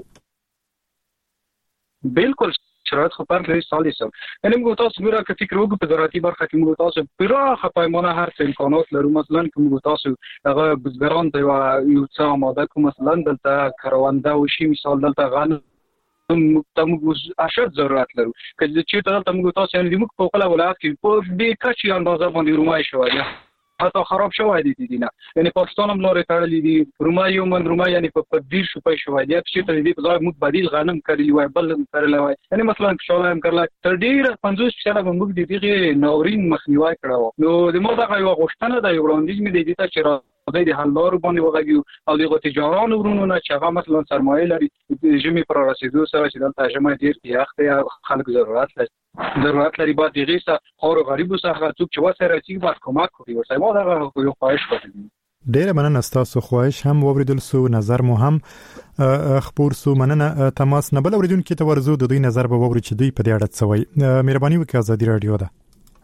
بالکل شرایط خو فرق لري سالسم یعنی موږ تاسو ګوره چې فکر وکړو په زراعتي برخه کې موږ تاسو پراخه پیمانه هر څه امکانات لرو مثلا کوم تاسو هغه بزګران ته یو څه آماده کوم مثلا دلته کرونده او شي مثال دلته غنم موږ اشد ضرورت لرو کله چې دلته موږ تاسو یعنی موږ په خپل ولایت کې په دې کچې اندازه باندې رومای شوی حتی خراب شوی دي دینا یعنی پاکستان هم لارې تړلې دي رومای من رومای یعنی په دیر شوی شوی دي چې ته دې په ځای موږ بدیل غنم کړی وای بل کړل وای یعنی مثلا شاله هم کړل تر ډیر 50 شله موږ دې ناورین مخنیوي کړو نو د مو دا یو غوښتنه د یو وړاندیز مې دی چې را د حلدار باندې وغږیو او د تجارانو ورونو نه چې هغه مثلا سرمایه لري جمی پر رسیدو سره چې دلته جمع ډیر یاخته خلک ضرورت لري بعد دغه څه خور غریب څخه څوک چې وسره چې بعد کومک کوي ورته ما دا یو خواهش کوم ډیر مننه تاسو خواهش هم ووریدل سو نظر مو هم خبر سو مننه تماس نه بل اوریدونکو ته ورزو د دوی نظر به ووري چې دوی په دې اړه څه وایي مهرباني وکړئ ازادي رادیو ده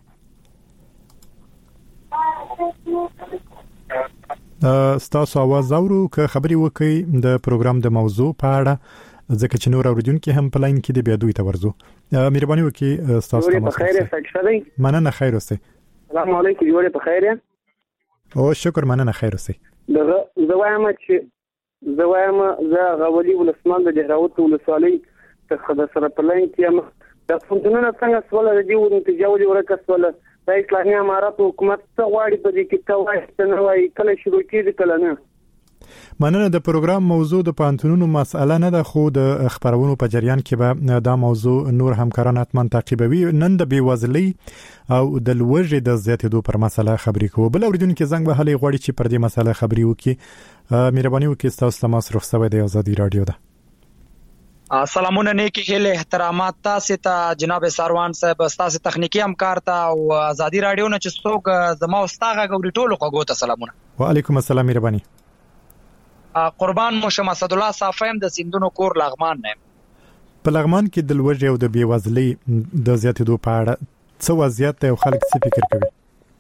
ستاسو आवाज اورو که خبري وکړي د پروګرام د موضوع په اړه ځکه چې نور اوریدونکو هم په لاین کې دی بیا دوی ته ورزو مهرباني وکړئ ستاسو په خیر سره مننه خیر اوسئ السلام علیکم جوړه په خیر او شکر مننه خیر اوسئ زوایم زه غولي ولسمان د جهراوت ولسوالۍ څخه د سره په لاین کې د فونټونو څنګه سوال دی او تجاوز ورکه سوال د اسلامي امارات حکومت څخه واړي په دې کې توایست نه وای کله شروع کیږي کله نه مننه د پروګرام موضوع د پانتونونو مسأله نه ده خو د خبرونو په جریان کې به دا موضوع نور همکاران اتمن تعقیبوي نن د بیوزلۍ او د لوږې د زیاتېدو پر مسله خبرې کوو بل اوریدونکو زنګ به هلي غوړي چې پر دې مسله خبرې وکړي مهرباني وکړئ تاسو تماس رخصوي د آزادي رادیو ده سلامونه نیکی هله احترامات تاسو ته جناب ساروان صاحب تاسو تخنیکی همکار ته او آزادي رادیو نه چې څوک زما واستغه غوړي ټولو کو ته سلامونه وعلیکم السلام مهرباني قربان مو اسد الله صافیم د سیندونو کور لغمان نه په لغمان کې د لوږې او د بیوزلۍ د زیاتېدو په اړه څه وضعیت او خلک څه فکر کوي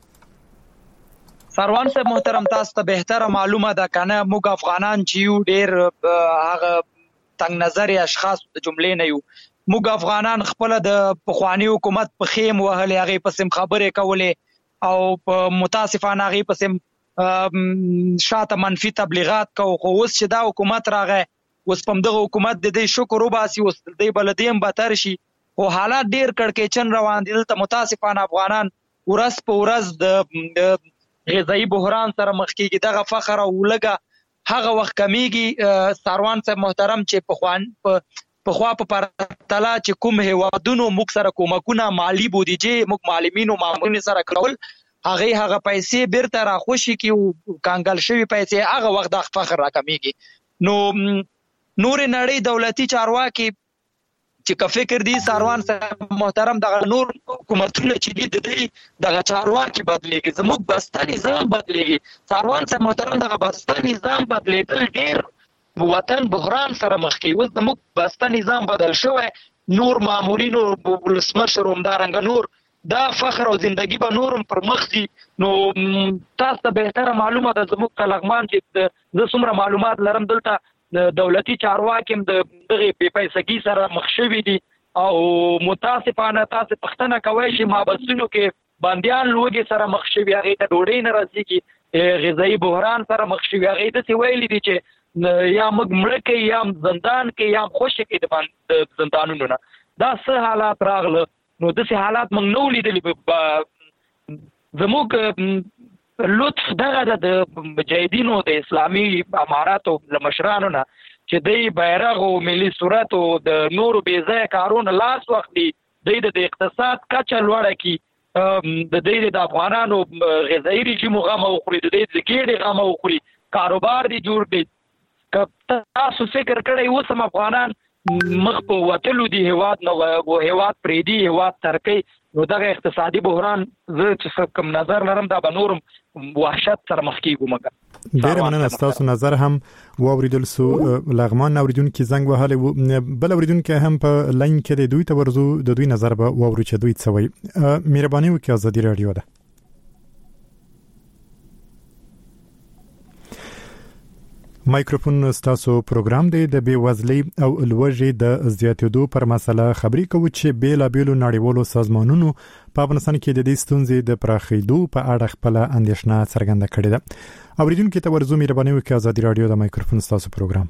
ساروان صاحب محترم تاسو ته بهتره معلومه ده کنه موږ افغانان چې یو ډیر هغه تنگ نظر اشخاص د جملې نه یو موږ افغانان خپل د پخوانی حکومت په خیم وهلې هغه پسم خبرې کولې او په متاسفانه هغه پسم شاته منفي تبلیغات کو خو اوس چې دا حکومت راغی اوس په دغه حکومت د دې شکر وباسي اوس د بلدیم بتر شي او حالات ډیر کړکېچن روان دي ته متاسفانه افغانان ورځ په ورځ د غذایی بحران سره مخ کېږي دغه فخر او لګه هغه وخت کمیږي ساروان صاحب محترم چې په خوا په پرتلا چې کوم هوادونو موږ سره کومکونه مالی بودیجه موږ معلمینو مامورینو سره کړول هغه پیسې بیرته را خوشي کی او کانګل شوی پیسې هغه وخت د فخر را کمیږي نو نور نړۍ دولتي چارواکي چې کا فکر دي ساروان صاحب محترم د نور حکومتونو چې دي د دې د چارواکي بدلېږي زموږ بسته نظام بدلېږي ساروان صاحب محترم د بسته نظام بدلېدل ډیر وطن بحران سره مخ کې اوس زموږ بسته نظام بدل شوی نور مامورینو ولسمشر همدارنګه نور دا فخر او زندگی به نورم پر مخ دي نو تاسو ته بهتره معلومه ده زموږ لغمان چې زه څومره معلومات لرم دلته دولتي چارواکي د دغه پیسګي سره مخ شوي دي او متاسفانه تاسو پښتنه کوي چې مابسونو کې بانديان لوګي سره مخ شوي هغه ته ډوډۍ نه راځي کې غذایی بحران سره مخ شوي هغه ته ویلي دي چې یا موږ مړ کې یا زندان کې یا خوشي کې د زندانونو نه دا څه حالات راغله نو دغه حالات موږ نو لیدلې زموږ لطف دغه د مجاهدینو د اسلامي اماراتو لمشرانو نه چې د بیرغ او ملي صورت او د نورو بیزه کارونه لاس وخت دي د اقتصاد کچه لوړه کی د افغانانو غذایی رژیم غو خوري د ګډي غو خوري کاروبار دی جوړ دی که تاسو فکر کړئ اوس هم افغانان مخ په وتلو دی هیواد نو هیواد پریدي هیواد ترقی نو دغه اقتصادي بحران زه چې کوم نظر لرم دا به نورم وحشت سره مخ کیږو. مګر ډیر مننه تاسو نظر هم واوریدل سو لغمان اوریدونکو زنګ وهاله بل اوریدونکو هم په لاین کې د دوی ته ورزو د دوی نظر به واورو چې دوی څه وایي. مهرباني وکړئ ازادي رادیو ده. مایکروفون ستاسو پروګرام دی د بیوزلۍ او لوږې د زیاتېدو پر مسله خبري کوي چې بیلابېلو نړیوالو سازمانونو په افغانستان کې د دې ستونزې د پراخېدو په اړه خپل اندېښنه څرګنده کړې ده. اوریدونکو ته ورزو مهرباني وکړئ ازادي رادیو د مایکروفون ستاسو پروګرام.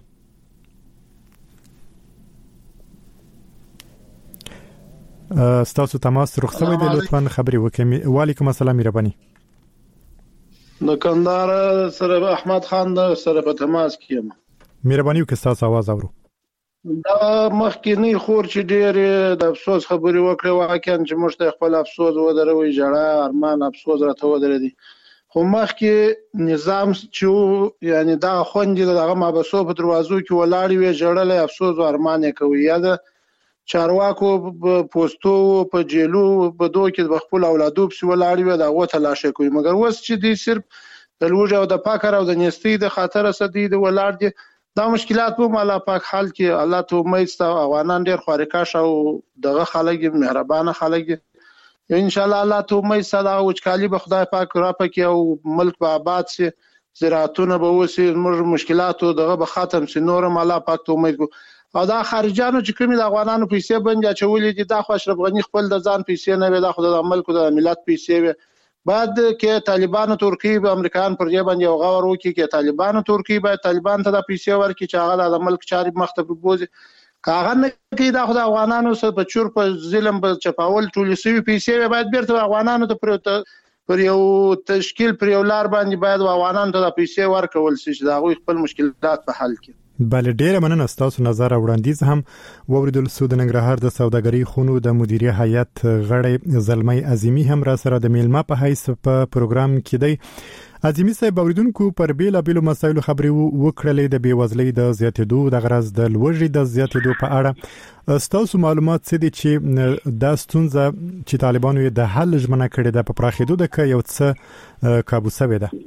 ستاسو تماس رخصوي د لطفاً خبري وکړئ. وعلیکم السلام مهرباني. د کندهار سره احمد خان سره په تماس کې یم. مهرباني وکړئ تاسو आवाज اورو. دا مخکې خور چې ډېر د افسوس خبرې وکړې واقعا چې موږ ته خپل افسوس ودروي جړه ارمان افسوس راته ودرېدي خو مخکې نظام چې یعنی دا خوندې دغه مابسو په دروازو کې ولاړ وي جړل افسوس او ارمان یې کوي یا د چارواکو پوسټو په جیلو په دوه کې د خپل اولادو په ولاړ وي دا غوته لاشه کوي مګر وس چې دې صرف د لوږې او د فقر او د نېستۍ د خاطر سدي د ولاړ دي دا مشکلات په مالا پاک حال کې الله ته امید ست افغانان ډېر خارقاش او دغه خلک مهربانه خلک ان شاء الله الله ته امید ست او وچکالي به خدای پاک را پکې او ملک به آباد سي زراعتونه به وسی موږ مشکلات دغه به ختم سي نورم الله پاک ته امید او دا خارجانو چې کومي د افغانانو پیسې باندې چولې دي دا خو اشرف غنی خپل د ځان پیسې نه وي دا خو د ملک د ملت پیسې وي بعد کې طالبانو ترکی به امریکایان پر دې باندې یو غور وکړي کې طالبانو ترکی به طالبان ته د پیسې ورکړي چې هغه د ملک چاري مخته بوزي کاغه نه کې دا خو د افغانانو سره په چور په ظلم په چپاول ټولې سوي پیسې باید بیرته افغانانو ته پر یو تشکیل پر یو لار باندې باید افغانانو ته د پیسې ورکول شي چې دا غوي خپل مشکلات په حل کړي. بل ډیره مننه تاسو نظر وړاندیز هم ووریدل سو د ننګرهار د سوداګرۍ خونو د مدیریت هیئت غړی زلمی عظیمی هم را سره د میلمه په حیث په پروګرام کې دی. عظیمی صاحب اوریدونکو پر بیلابېلو مسایلو خبرې وکړلې د بیوزلۍ د زیاتېدو د غرض د لوږې د زیاتېدو په اړه تاسو معلومات څه دي چې د ستونزه چې طالبانو یې د حل ژمنه کړې ده په پراخېدو د یو څه کابو شوی ده.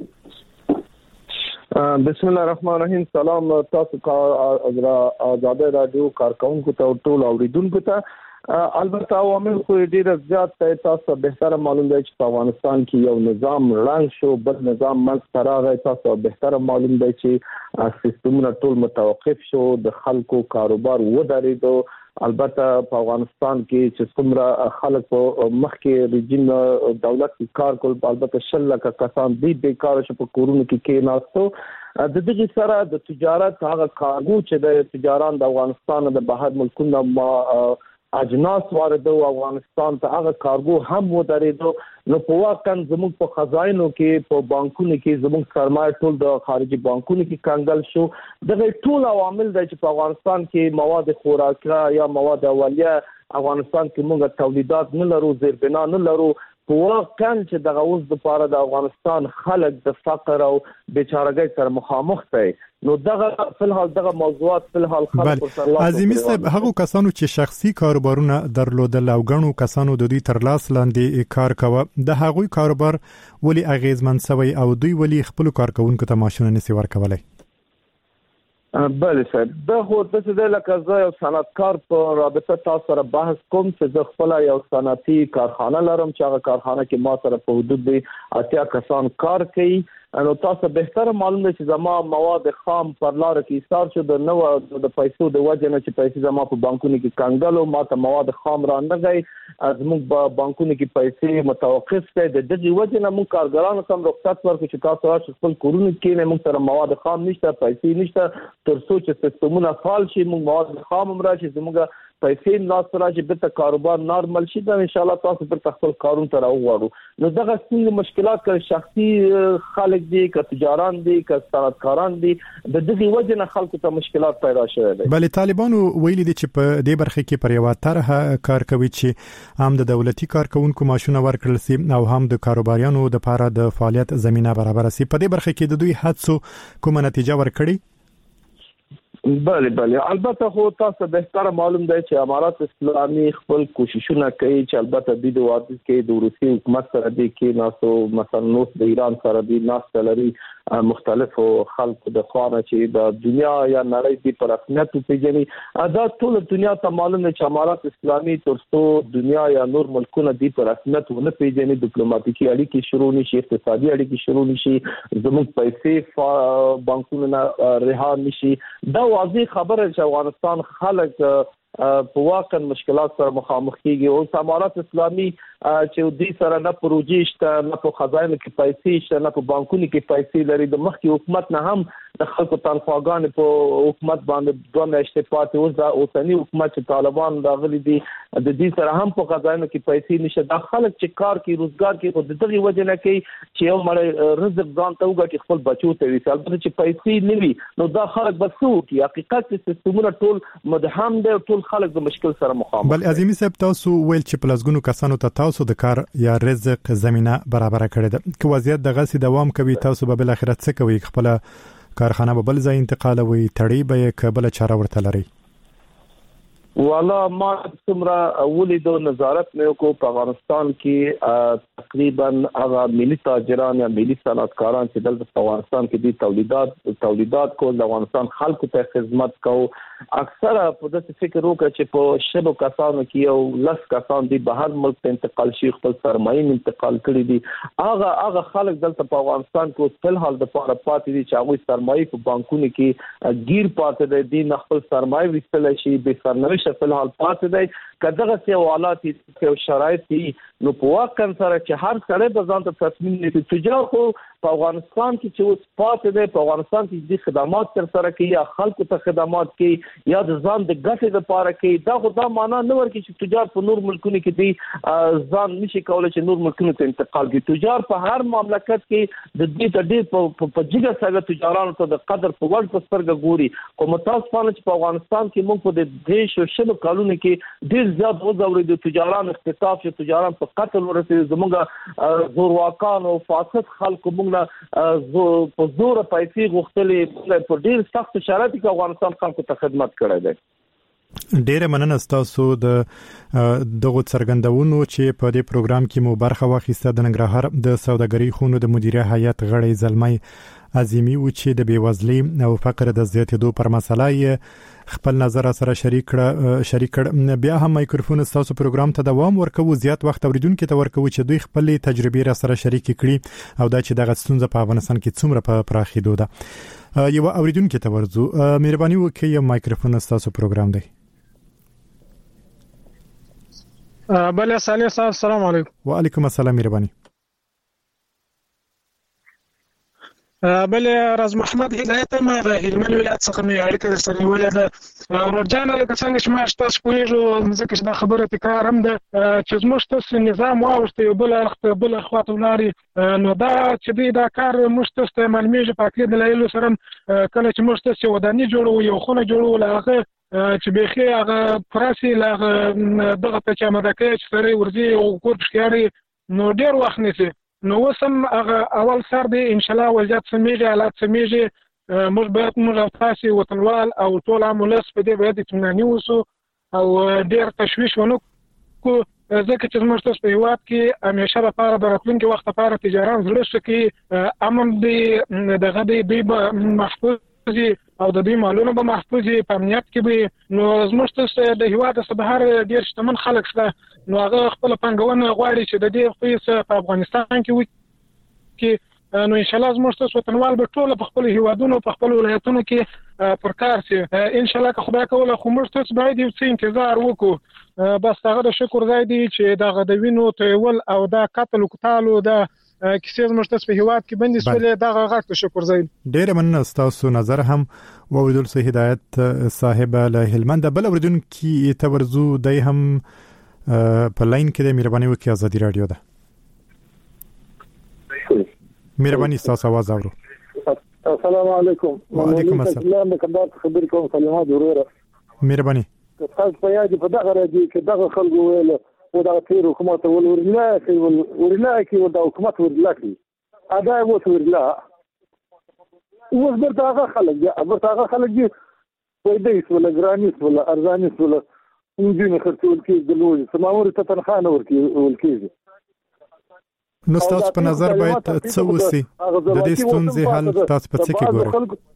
بسم الله الرحمن الرحیم. سلام تاسو آزاد رادیو کارکونکو ته ټول اوریدونکو ته البته عوامل خو ډیر زیات تاسو به معلوم دی چې په افغانستان کې یو نظام رنګ شو بل نظام منځ راغی تاسو به معلوم دی چې سیستمونه ټول متوقف شو د خلکو کاروبار ودرېدو البته په افغانستان کې چې څومره خلک په مخکې رژیم دولت کار کول البته شل لکه کسان دي بیکار شو په کورونو کې ناستو د دې سره د تجارت هغه کارګو چې د تجاران د افغانستان د بهر ملکونو اجناس واردو افغانستان ته هغه کارګو هم ودرېدو نو په واقع زموږ په خزاینو کې په بانکونو کې زموږ سرمایه ټول د خارجي بانکونو کې کنګل شو دغه ټول عوامل د چې په افغانستان کې مواد خوراکي یا مواد اولیه افغانستان کې موږ تولیدات نه لرو زیربنا نه لرو په واقع چې دغه اوس د پاره د افغانستان خلک د فقر او بیچارهګۍ سره مخامخ دي نو دغه فلحال دغه موضوعات فلحال خلک سره عظیمی صاحب هغه کسانو چې شخصي کاروبارونه درلودل او غنو کسانو د دوی تر لاس لاندې کار کوي د هغوی کاروبار ولې اغیزمن شوی او دوی ولې خپل کارکونکو ته ماشونه نسی ورکولای. بله صاحب دا خو د څه لکه زه یو صنعتکار په رابطه تاسو سره بحث کوم چې زه خپل یو صنعتي کارخانه لرم چې هغه کارخانه کې ما سره په حدود د 80 کسان کار کوي نو تاسو به معلوم دی چې زما مواد خام پر لار کې ایثار شو د نو د پیسو د وجه نه چې پیسې زما په بانکونو کې کنګلو ما ته مواد خام را نه غي از موږ په بانکونو کې پیسې متوقف دي د دې وجه نه موږ کارګرانو سم رخصت ورکړو چې تاسو راشي خپل کورونه کې نه موږ سره مواد خام نشته پیسې نشته تر څو چې سیستمونه فعال شي موږ مواد خام هم راشي زموږ پیسې لاس راځي به کاروبار نارمل شي دا ان شاء الله تاسو پر خپل کارون تر وغواړو نو دغه څنګه مشکلات کړي شخصي خلک دي که تجاران دي که صنعتکاران دي د دې وجه نه خلکو ته مشکلات پیدا شوه دي. بل طالبانو ویلي دي چې په دې برخه کې پر یو طرح کار کوي چې هم د دولتي کارکونکو ماشونه ورکړل سي او هم د کاروباریانو د لپاره د فعالیت زمينه برابر سي په دې برخه کې د دوی هڅو کومه نتیجه ورکړي؟ بله البته خو تاسو بهتره معلوم دی چې امارات اسلامي خپل کوششونه کوي چې البته د وادي کې د روسي حکومت سره د کې ناسو مثلا نو د ایران سره د ناس لري مختلفو خلکو د خوانه چې د دنیا یا نړۍ د پر رسمیت پیژني دا ټول دنیا ته معلوم دی چې امارات اسلامي ترڅو دنیا یا نور ملکونه د پر رسمیت ونه پیژني ډیپلوماټیکي اړیکې شروع نشي اقتصادي اړیکې شروع نشي زموږ پیسې بانکونو رها نشي دا واضح خبره چې افغانستان خلک په واقع مشکلات سره مخامخ کیږي او امارات اسلامي چې دوی سره نه پروژې شته نه په خزانه کې پیسې شته نه په بانکونو کې پیسې لري د مخکې حکومت نه هم د خلکو تنخواګان په حکومت باندې دوه میاشتې پاتې اوس د اوسنی حکومت چې طالبان راغلي دي د دې سره هم په خزانه کې پیسې نشته د خلک چې کار کوي روزګار کوي خو د دغه وجه نه کوي چې یو مړ رزق ځان ته وګټي خپل بچو ته وي البته چې پیسې نه وي نو دا خلک بس کوي حقیقت چې سیستمونه ټول مدهم دي ټول خلک د مشکل سره مخامخ بل عظیمی صاحب تاسو ویل چې پلازګونو کسانو ته تاسو د کار یا رزق زمينه برابر کړی ده که وضعیت دغه سي دوام کوي تاسو به بل اخرت څه کوي خپل کارخانه به بل ځای انتقالوي تړي به کبل چاره ورته لري والا ما څومره ولید نظارت مې کو په افغانستان کې تقریبا هغه ملي تاجران یا ملي صنعتکاران چې دلته افغانستان کې دي تولیدات کول د افغانستان خلکو ته خدمت کو اکثره په داسې فکر وکړي چې په شلو کسانو کې یو لس کسان دي بهر ملک ته انتقال شي خپل سرمایي انتقال کړي دي هغه خلک دلته په افغانستان کې په حال د پاره پاتې دي چې هغه سرمایي په بانکونو کې گیر پاتې دي نه خپل سرمایي وستل شي به سرنوشت په حال پاتې دی کداغه سی حالات او شرایط نو په واقع سره چې هر سره به ځان ته تصمیم نیسي تجار خو په افغانستان کې چې اوس پاتې دی په افغانستان کې د خدمات تر سره کوي یا خلکو ته خدمات کوي یا د ځان د ګټې لپاره کوي دا خو دا معنا نه ورکړي چې تجار په نور ملکونو کې دی ځان نشي کولای چې نور ملکونو ته انتقال کړي تجار په هر مملکت کې د دې ته ډېر په جګه سره تجارانو ته د قدر په وړ په سترګه ګوري خو متاسفانه چې په افغانستان کې موږ په دې شلو کالونو کې ډېر زیات وځوري د تجاران اختطاف چې تجاران په قتل ورسېږي زموږ زورواکان او فاسد خلکو موږ په زور پیسې غوښتلې په ډېر سخت شرایطو کې افغانستان خلکو ته خدمت کړی دی ډېر مننه تاسو د دغه څرګندونو چې په دې پروګرام کې مو برخه واخیسته د ننګرهار د سوداګرۍ خونو د مدیریت هیئت غړی زلمي عظیمی و چې د بیوزلۍ او فقر د زیاتېدو پر مسله خپل نظر سره شریک کړ بیا هم مایکروفون تاسو پروګرام ته دوام ورکوي زیات وخت اوریدونکو ته ورکوي چې دوی خپل تجربې را سره شریک کړي او دا چې دغه ستونزه په افغانستان کې څومره په پراخېدو ده یو اوریدونکو ته ورزو مهرباني وکړئ مایکروفون تاسو پروګرام دی بله صالح صاحب السلام علیکم وعلیکم السلام مهرباني بل راز محمد هدایت ما د هلمند ولایت څخه مې اړیکه سره نیولې ده ورجان لکه څنګه چې ما تاسو پوهیږو ځکه چې دا خبره تکرار هم ده چې زموږ تاسو نظام واوښته یو بل خواته ولاري نو دا چې دا کار موږ تاسو ته معلومیږي په کې دلایل سره کله چې موږ تاسو وداني جوړو یو خونه جوړو هغه چې بخي هغه پراسي له دغه ته چې مده کې چې سره ورځي او کور ښکاري نو ډیر وخت نیسي نو وسم هغه اول سر دی ان شاء الله وضعیت سمېږي حالات سمېږي موږ باید موږ تاسو وطنوال او ټول عاملس په دې باید اطمیناني وسو او ډیر تشویش ونه کو ځکه چې موږ تاسو په هیواد کې همیشه لپاره د راتلونکي وخت لپاره تجاران زړه شي امن دی دغه دی محفوظ او د دې مالونو به محفوظ په امنیت کې به نو زموږ تاسو د هیواد څخه بهر ډیر شتمن خلک شته نو هغه خپل پنګونه غواړي چې د دې خپل په افغانستان کې نو ان شاء الله زموږ تاسو وطنوال به ټول په خپل هیوادونو په خپل ولایتونو کې پر کار شي ان شاء الله که خدای کوله خو موږ تاسو باید یو څه انتظار وکړو بس هغه د شکر ځای دی چې دا د وینو تویول او دا قتل او قتالو دا کیسې زموږ تاسو په هیواد کې بندي سولې دا غږ ته شکر ځای ډېر مننه تاسو نظر هم وویدل سه هدایت صاحب له هلمند بل اوریدون کې تورزو دای هم په لاین کې د مهرباني وکړئ ازادي رادیو ده مهرباني تاسو आवाज اورو السلام علیکم وعلیکم السلام خبر کوم کلمات وروره مهرباني تاسو په یاد په دغه راځي چې دغه خلکو ویل او دا تیر حکومت ورلا کې او دا حکومت ورلا کې ادا وو ورلا اوس برته هغه خلک دي وایي ولا ګرانیس ولا ارزانیس ولا موږ خرڅول کېږي د لوی سماور ته تنخواه نه ورکول کېږي. نو تاسو په نظر باید څه وسی د دې ستونزې حل تاسو په څه کې ګورئ؟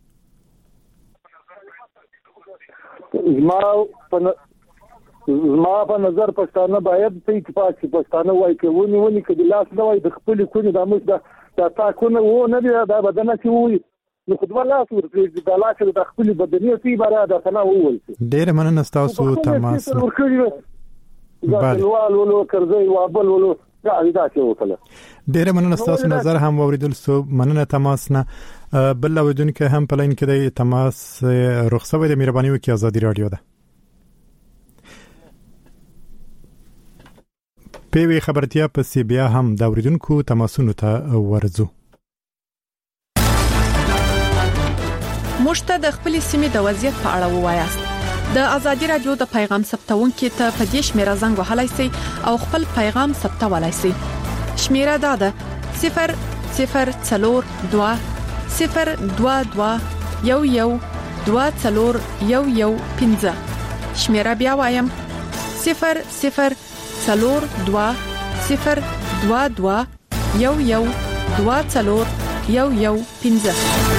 زما په نظر پښتانه باید په اتفاق کې پښتانه وایي چې ونی کدي لاس نه وای د خپل کونی د موږ د تاکونه و نه دی دا بدنه کې وي نو خدای لاس ورته د لاس د خپل بدني سي بارا د تنا وول ډېر مننه تاسو تماس بله ولو کرځي وابل ولو ډېر مننه تاسو نظر هم اوریدل سو مننه تماس نه بل ودونکو هم پلاین کې د تماس رخصوي د مهرباني وکي ازادي رادیو ده پیوی خبرتیا پسې بیا هم د اوریدونکو تماسونو ته ورځو. مشته د خپل سیمې د وضعیت په اړه ووایاست. د ازادي رادیو د پیغام ثبتونکو ته په دې شمیره زنګ وهلای شئ او خپل پیغام ثبتولای شئ. شمیره دا ده 0042 022 112415. شمیره بیا وایم 0042 022 112415.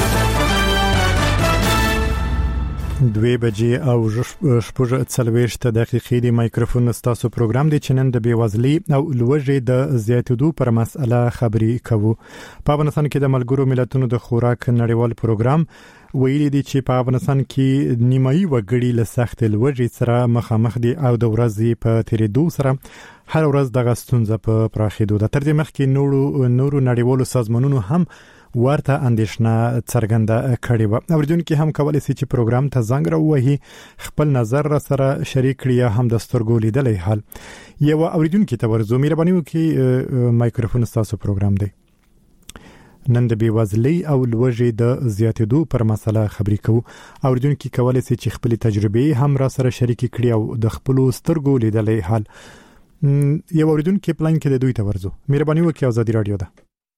2 بجې او شپږ څلوېښت دقیقې د مایکروفون ستاسو پروګرام دی چې نن د بیوزلۍ او لوږې د زیاتېدو پر مسله خبرې کوو. په افغانستان کې د ملګرو ملتونو د خوراک نړیوال پروګرام ویلي دی چې په افغانستان کې نیمایي وګړي له سخت لوږې سره مخامخ دي او د ورځې په تیریدو سره هر ورځ دغه ستونزه په پراخېدو ده. تر دې مخکې نورو نړیوالو سازمانونو هم ورته اندېښنه څرګنده کړې و. اوریدونکو هم کولای شي چې پروګرام ته زنګ راووهي خپل نظر را سره شریک کړي یا هم د سترګو لیدلې حل یو اوریدونکو ته ورزو مهرباني وکړئ مایکروفون تاسو پروګرام دی. نن د بیوزلۍ او لوږې د زیاتېدو پر مسله خبرې کوو. اوریدونکو کولای شي چې خپل تجربې هم را سره شریک کړي او د خپل سترګو لیدلې حل یو اوریدونکو پلان کې د دوی ته ورزو مهرباني وکړئ ازادي رادیو ده.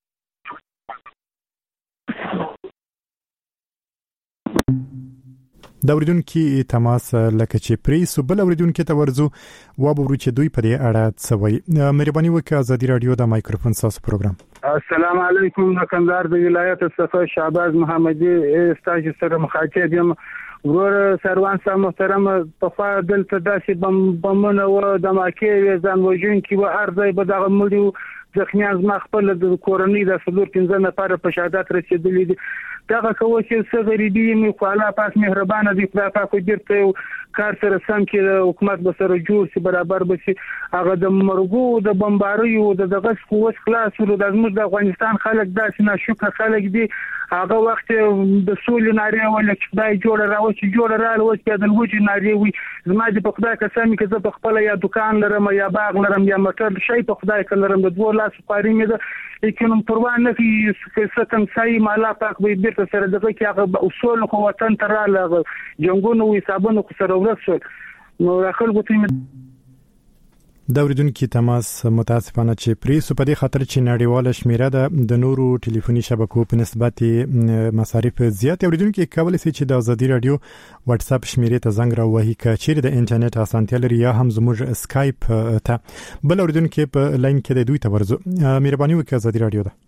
د اوریدونکو تماس لکه چې پریسو بل اوریدونکو ته ورزو وابورو چې دوی په دې اړه څه وایي. مهرباني وکړئ ازادي رادیو د مایکروفون تاسو پروګرام. السلام علیکم د کندهار د ولایت څخه شعباز محمدي استاج سره مخاطب یم. ورور سروان صاحب محترم په فادل تداسي بمونه و د ماکي ځان وژن کې و هر ځای به دغه مړي ځخمیان ما خپل د کورنۍ د 15 نفر په شهادت رسیدلې دي. دغه کوم چې څه غریبي می خو الله پاک مهربانه دی خدای پاک دې کار سره سم کې حکومت به سره جوړ شي برابر به شي. هغه د مرګو د بمباریو د قوت خلاص ولو د زموږ د افغانستان خلک داسې ناشکر خلک دي. هغه وخت د سولې ناری ول چې خدای جوړ راوځي جوړ راوځي چې د لوجي ناری وي. زما د خدای قسم کې زه په خپل یا دکان لرم یا باغ لرم یا موټر شي په خدای کلرم د 2 لاس پاري مې ده لیکن پروان نه کی سکن سای مالا پاک به بیرته سره دغه کې هغه اصول خو وطن تر لاغه جنگونو وي صابونو سره ورسول نو راخل غوتې د اوریدونکو تماس متاسفانه چې پریسو په دې خاطر چې نړیواله شمیره د نورو ټلیفوني شبکو په نسبت مصارف زیات. اوریدونکو کولای شي چې د ازادي رادیو واتس اپ شمیره ته زنګ راوهي کچېر د انټرنیټ اسانتیا لري یا هم زموږ اسکایپ ته بل اوریدونکو په لاین کې د دوی ته ورزو مهرباني وکړئ ازادي رادیو ده.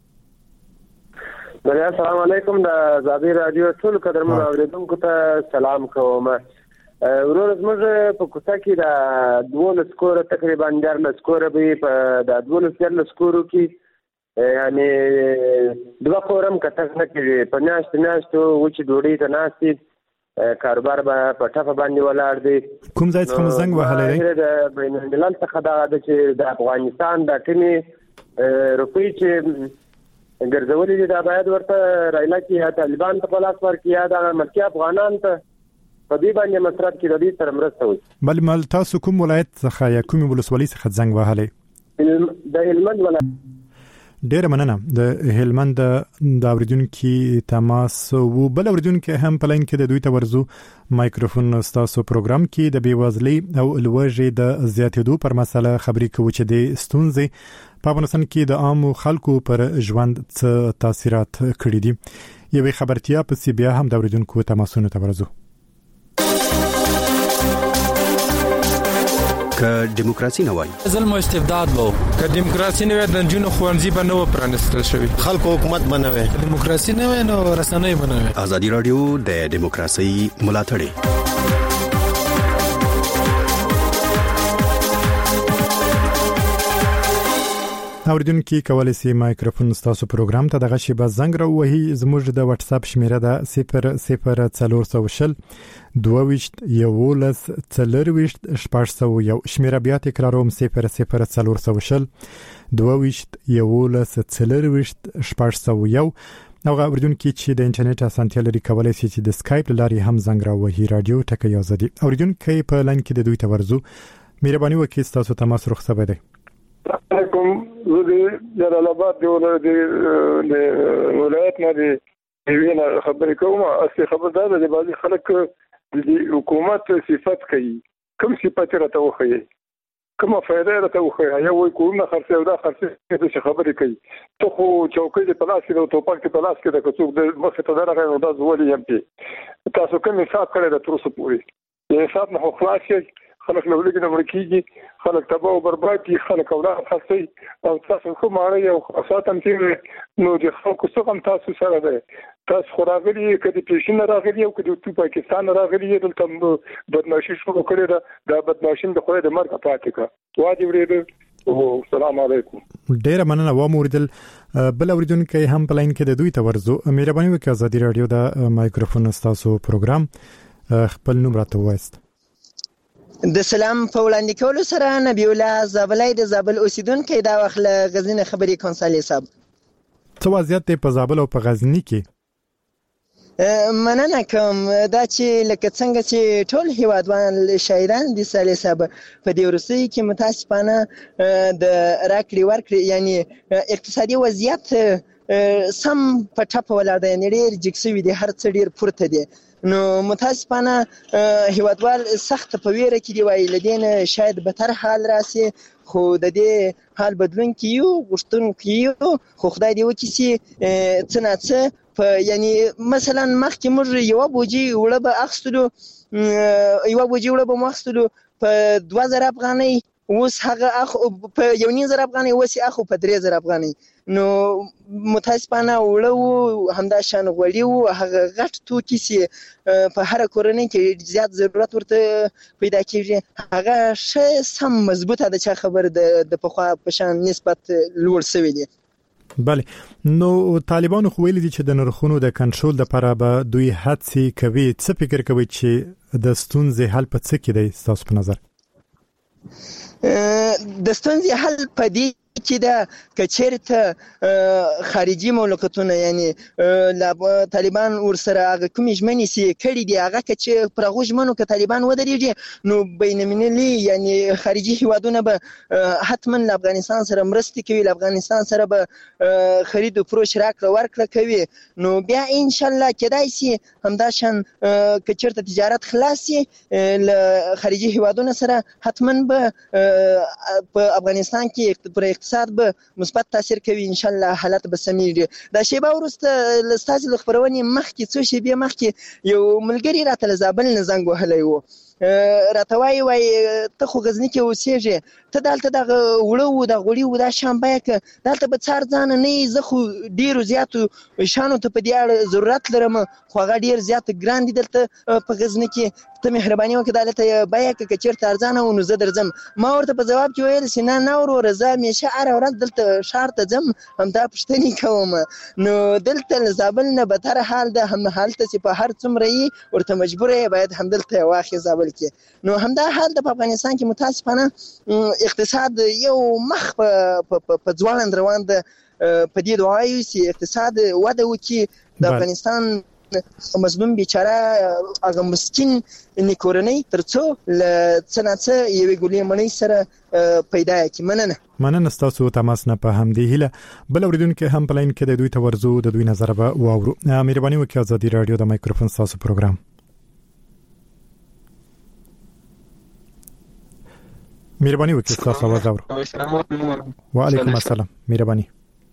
السلام علیکم د ازادي رادیو ټول قدرمن اوریدونکو ته سلام کوم. ورور زموږ په کوڅه کې د 12 سکور تقریبا 14 سکور به په د 12 سکورو کې یعنی دوه کورم کته نه کې په ناشته وچې ډوډۍ ته ناشتي کاروبار به په ټاپه باندې ولاړ دی. کوم ځای څخه زنګ وهلای دی د بین الملل څخه چې د افغانستان د ټیمي روپی چې ګرځولې دي دا باید ورته رایلا کې یا طالبان په لاس ورکړي یا د ملکی افغانان ته په دې باندې مصرف کې د دې سره مرسته وي. بل مل تاسو کوم ولایت څخه یا کوم ولسوالۍ څخه زنګ وهلای؟ د هلمند ولایت. ډیر مننه د هلمند د اوریدونکو تماس وو بل اوریدونکو هم په لاین کې د دوی ته ورزو مایکروفون تاسو پروګرام کې د بیوزلۍ او لوږې د زیاتېدو پر مسله خبرې کوي چې د ستونزې په افغانستان کې د عامو خلکو پر ژوند څه تاثیرات کړي دي. یوې خبرتیا په سی بیا هم د اوریدونکو تماسونو ته ورزو. که دیموکراسي نه وای ظلم او استبداد وو که دیموکراسي نه وای د جنونو خوانځي به نو پرانستل شوی خلکو حکومت بنوي دیموکراسي نه وای نو رسنۍ بنوي ازادي رادیو د دیموکراسي ملاتړ اوریدونکو کولای شي مایکروفون ستاسو پروګرام ته دغه شی به زنګ راوهي زموږ د واتس اپ شمیره ده 00400 22 11 40 شپږ شمیره بیا تکراروم 00400 22 11 40 شپږ نو اوریدونکو چې د انټرنیټ اسانتیا لري کولای شي چې د سکایپ لاري هم زنګ راوهي رادیو ټکی ازادي اوریدونکو په لاین کې د دوی تورزو مهرباني وکړئ تاسو تماس رخصت بده علیکم زه د جلال آباد د ولایت نه دی وینا خبرې کوم اصلي خبر دا ده چې بعضي خلک د حکومت صفات کوي کوم صفات راته وخی کوم فائدہ راته وخی یا وای کوم خرڅه او دا خرڅه د خبرې کوي ته خو چوکۍ د پلاس کې د توپک په پلاس کې د کڅوب د مخ ته درغه نو دا زولې یم په تاسو کوم حساب کړی د تر اوسه پورې حساب نه خلاص شي خلک له ولګي د مرکیږي خلک تباہ او برباد دي خلک اولاد خاصي او تاسو کوم اړه یو خاصه چې نو د خلکو څخه تاسو سره ده تاسو خوراغلي کدي پیشن راغلي او کدي تو پاکستان راغلي دلته بدمعشي شروع کړی دا بدمعشي د خو د مرګ پاتې کا واجب لري او السلام علیکم ډیر مننه و موردل بل اوریدونکو هم په لاین کې د دوی تورزو مهرباني وکړئ ازادي رادیو د مایکروفون تاسو پروګرام خپل نوم راته وایست د سلام په وړاندې کولو سره نبی الله زابلای د زابل اوسیدونکو دا وخت له غزنی خبري کونسل حساب څه وضعیت په زابل او په غزنی کې مننه کوم دا چې لکه څنګه چې ټول هیوادوال شاهدان دي سالي صاحب په دې ورسي کې متاسفانه د راکړي ورکړي یعنی اقتصادي وضعیت سم په ټاپ ولاړ دی نړۍ جګسوي دي هر څه ډیر پورته دي نو متاسفانه هیوادوال سخت په ویره کې دی وای لدین شاید به تر حال راسي خو د دې حال بدلون کیو غشتون کیو خو خدای دی وکي سي څنګه په یعنی مثلا مخکې موږ یو بوجي وړه به اخستلو یو بوجي وړه به مخستلو په 2000 افغانۍ اوس هغه اخ په 1.5 افغانۍ وسی اخو په 3000 افغانۍ نو متاسفانه وړو همدا شان غوړي او هغه غټ توکي سي په هر کورنۍ کې زیات ضرورت ورته پیدا کیږي هغه ش سم مضبوطه د چا خبر د پخوا په شان نسبت لوړ شوی دی بله نو طالبانو خو ویلي دي چې د نرخونو د کنټرول لپاره به دوی هڅې کوي څه فکر کوي چې د ستونزې حل په څه کې دی تاسو په نظر د ستونزې حل په دې چې دا کچېرته خارجي مملکتونه یعنی طالبان ورسره هغه کومې ژمنې سي کړي دي هغه چې پر هغه ژمنو کې طالبان ودرېږي نو بینالمللي یعنی خارجي هیوادونه به حتما له افغانستان سره مرستې کوي له افغانستان سره به خرید او فروش راکړه ورکړه کوي نو بیا ان شاء الله کېدای شي همدا شان کچېرته تجارت خلاص شي له خارجي هیوادونه سره حتما به په افغانستان کې پر اقتصاد به مثبت تاثیر کوي ان شاء الله حالت به سمېږي دا شی به ورسته لستاج خبرونه مخکې څو شی به مخکې یو ملګری راته زابل نه زنګ وهلی وو راتوای وای ته خو غزنی کې اوسېږي ته دلته د وړو د غوړي و د شامبای ک دلته به څار ځان نه زه خو ډیر زیات شانو ته په دې اړه ضرورت لرم خو هغه ډیر زیات ګران دي دلته په غزنی کې ته مهرباني وکړه دلته بای ک چیرته ارزانه و نو زه درځم ما ورته په جواب کې ویل چې نه ورو رضا میشه اره ورځ دلته شهر ته ځم هم دا پښتني کوم نو دلته زابل نه به تر حال د هم حالت چې په هر څومره یې ورته مجبور یې باید هم دلته واخې زابل کې نو همدا حال د افغانستان کې متاسفانه اقتصاد یو مخ په ځوان روان ده په دې دعایو چې اقتصاد وده وکړي د افغانستان مظلوم بیچاره هغه مسکین نیکورنۍ ترڅو ل څنګه یوې ګولې مړی سره پیدا کی مننه تاسو تماس نه په هم دی هله بل اوریدونکو هم پلاین کې د دوی تورزو د دوی نظر به واورو مهرباني وکړئ ازادي رادیو د مایکروفون تاسو پروګرام مهرباني وکړئ تاسو आवाज اورو وعلیکم السلام مهرباني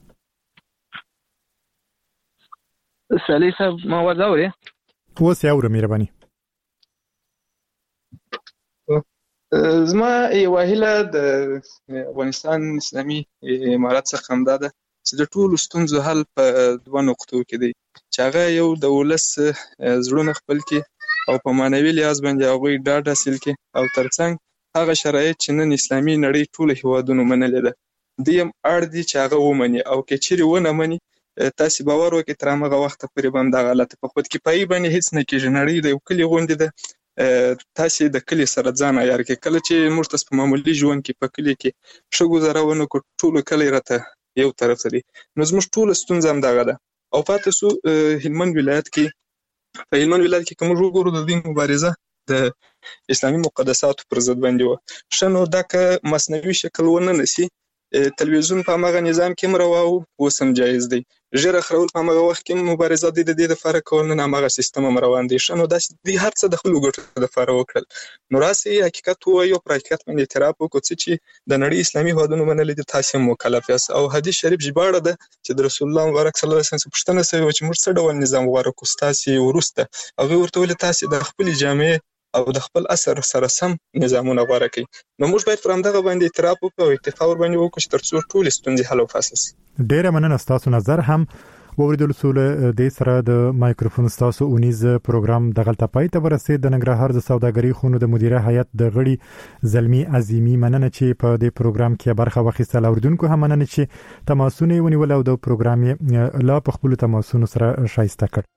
سالي صاحب ما आवाज اوري اوس یې اورم مهرباني زما یو هیله د افغانستان اسلامي امارات څخه همدا ده چې د ټولو ستونزو حل په 2 نقطو کې دی چې هغه یو د ولس زړونه خپل کړي او په معنوي لحاظ باندې هغوی ډاډ حاصل کړي او ترڅنګ هغه شرایط چې نن اسلامي نړۍ ټولو هیوادونو منلې ده دوی هم اړ دي چې هغه ومني او که چیرې ونه مني تاسې باور وکړئ تر همغه وخته پورې به همدغه حالت په خودکفایي باندې هیڅ نه کېږي. نړۍ د یو کلي غوندې ده، تاسې د کلي سره ځان عیار کړئ. کله چې موږ تاسو په معمولي ژوند کې په کلي کې ښه ګزاره ونه کړو ټولو کلی راته یو طرف ته دی، نو زموږ ټوله ستونزه همدغه ده. او پاتې سو هلمند ولایت کې، په هلمند ولایت کې که موږ وګورو د دې مبارزه د اسلامي مقدساتو پر ضد باندې وه. ښه نو دا که مصنوعي شکل ونه نیسي، تلویزیون په همغه نظام کې هم روا و، اوس هم جایز دی. ژیره خرول په همغه وخت کې مبارزه دی، د دې دپاره کول نن همغه سیستم هم روان دی. ښه نو داسې دوی هر څه د خپلو ګټو دپاره وکړل. نو راسئ حقیقت ووایو، پر حقیقت باندې اعتراف وکړو چې د نړۍ اسلامي هېوادونو منلي دي، تاسې هم مکلف یاست. او حدیث شریف ژباړه ده چې د رسول الله مبارک صلی الله علیه وسلم پوښتنه شوې وه چې موږ څه ډول نظام غوره کړو ستاسې وروسته. هغوی ورته ویلي تاسې د خپلې جامعې او د خپل اثر سره سم نظامونه غوره کړئ. نو موږ باید پر همدغه باندې اعتراف وکړو او اکتفا ورباندې وکړو چې تر څو ټولې ستونزې حل او فصل شي. ډېره مننه، ستاسو نظر هم ووریدل سو. له دې سره د مایکروفون ستاسو اونیز پروګرام دغلته پای ته ورسېد. د ننګرهار د سوداګرۍ خونو د مدیره هیئت د غړي زلمی عظیمی مننه چې په دې پروګرام کې برخه واخیستل. اوریدونکو هم مننه چې تماسونه ونیول او د پروګرام یې لا په خپل تماسونو سره شایسته کړ.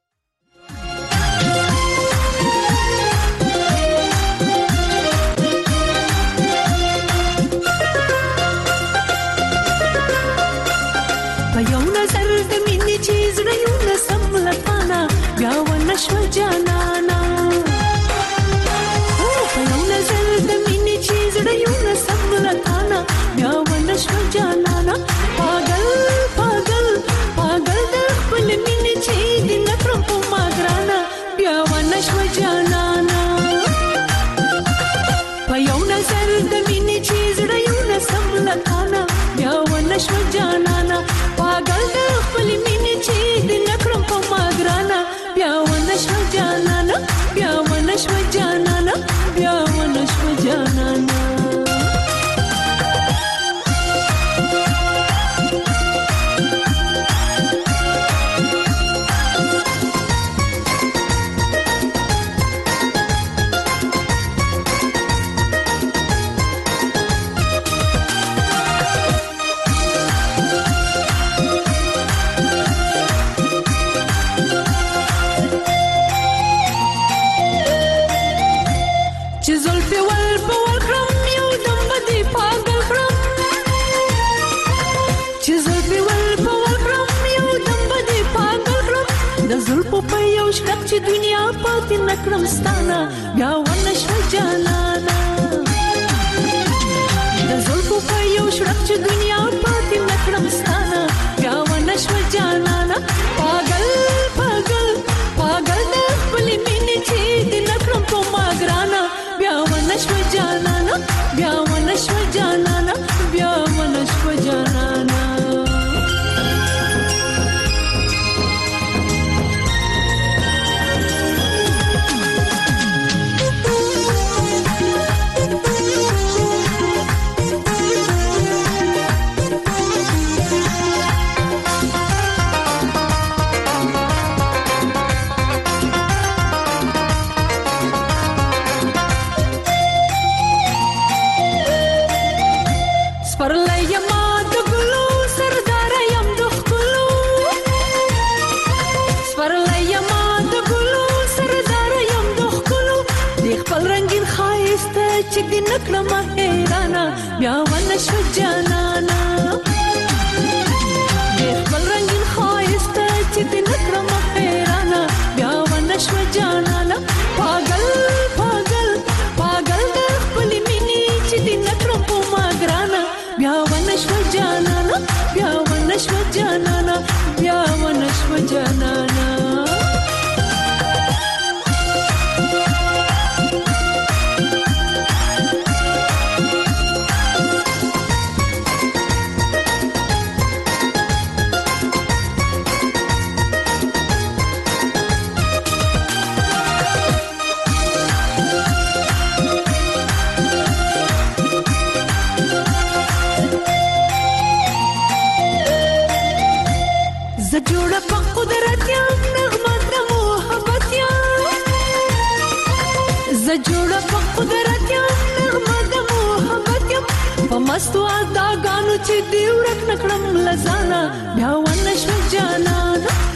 یو نظر د مینې چې زړه یو نسم لطانا بیا ونشو جانانا، په یو نظر د مینې چې زړه یو نسم لطانا بیا ونشو جانانا. پاگل پاگل پاگل د خپل مینې چې د نکرم په ما ګرانا بیا ونشو جانانا، په یو نظر د مینې چې زړه یو نسم لطانا بیا ونشو جانانا. پاگل د خپل مینې چې د نکرم په ما ګرانا بیا ونشو جانانا، بیا ونشو جانانا، بیا ونشو جانانا. چې دنیا پاتې نکړم ستانه بیا ونشو جانانا، د زلفو په یو شړک چې دنیا پاتې نکړم ستانه بیا ونشو جانانا. پاگل پاگل پاگل د خپل مینې چې د نکړم په ما ګرانا بیا ونشو جانانا، بیا ونشو جانانا، بیا ونشو جانانا. چې د نکړم حیرانا بیا ونشو جانانا، د خپل رنگین ښایسته چې د نکړم حیرانا بیا ونشو جانانا. پاگل پاگل پاگل د خپل مینې چې د نکړم په ما ګرانا بیا ونشو جانانا، بیا ونشو جانانا، بیا ونشو جانانا. جوړه په قدرت یم نغمه د محبت یم زه جوړه په قدرت یم نغمه د محبت یم په مستو اداګانو چې دی ورک نکړم لزانا بیا ونه شو جانانا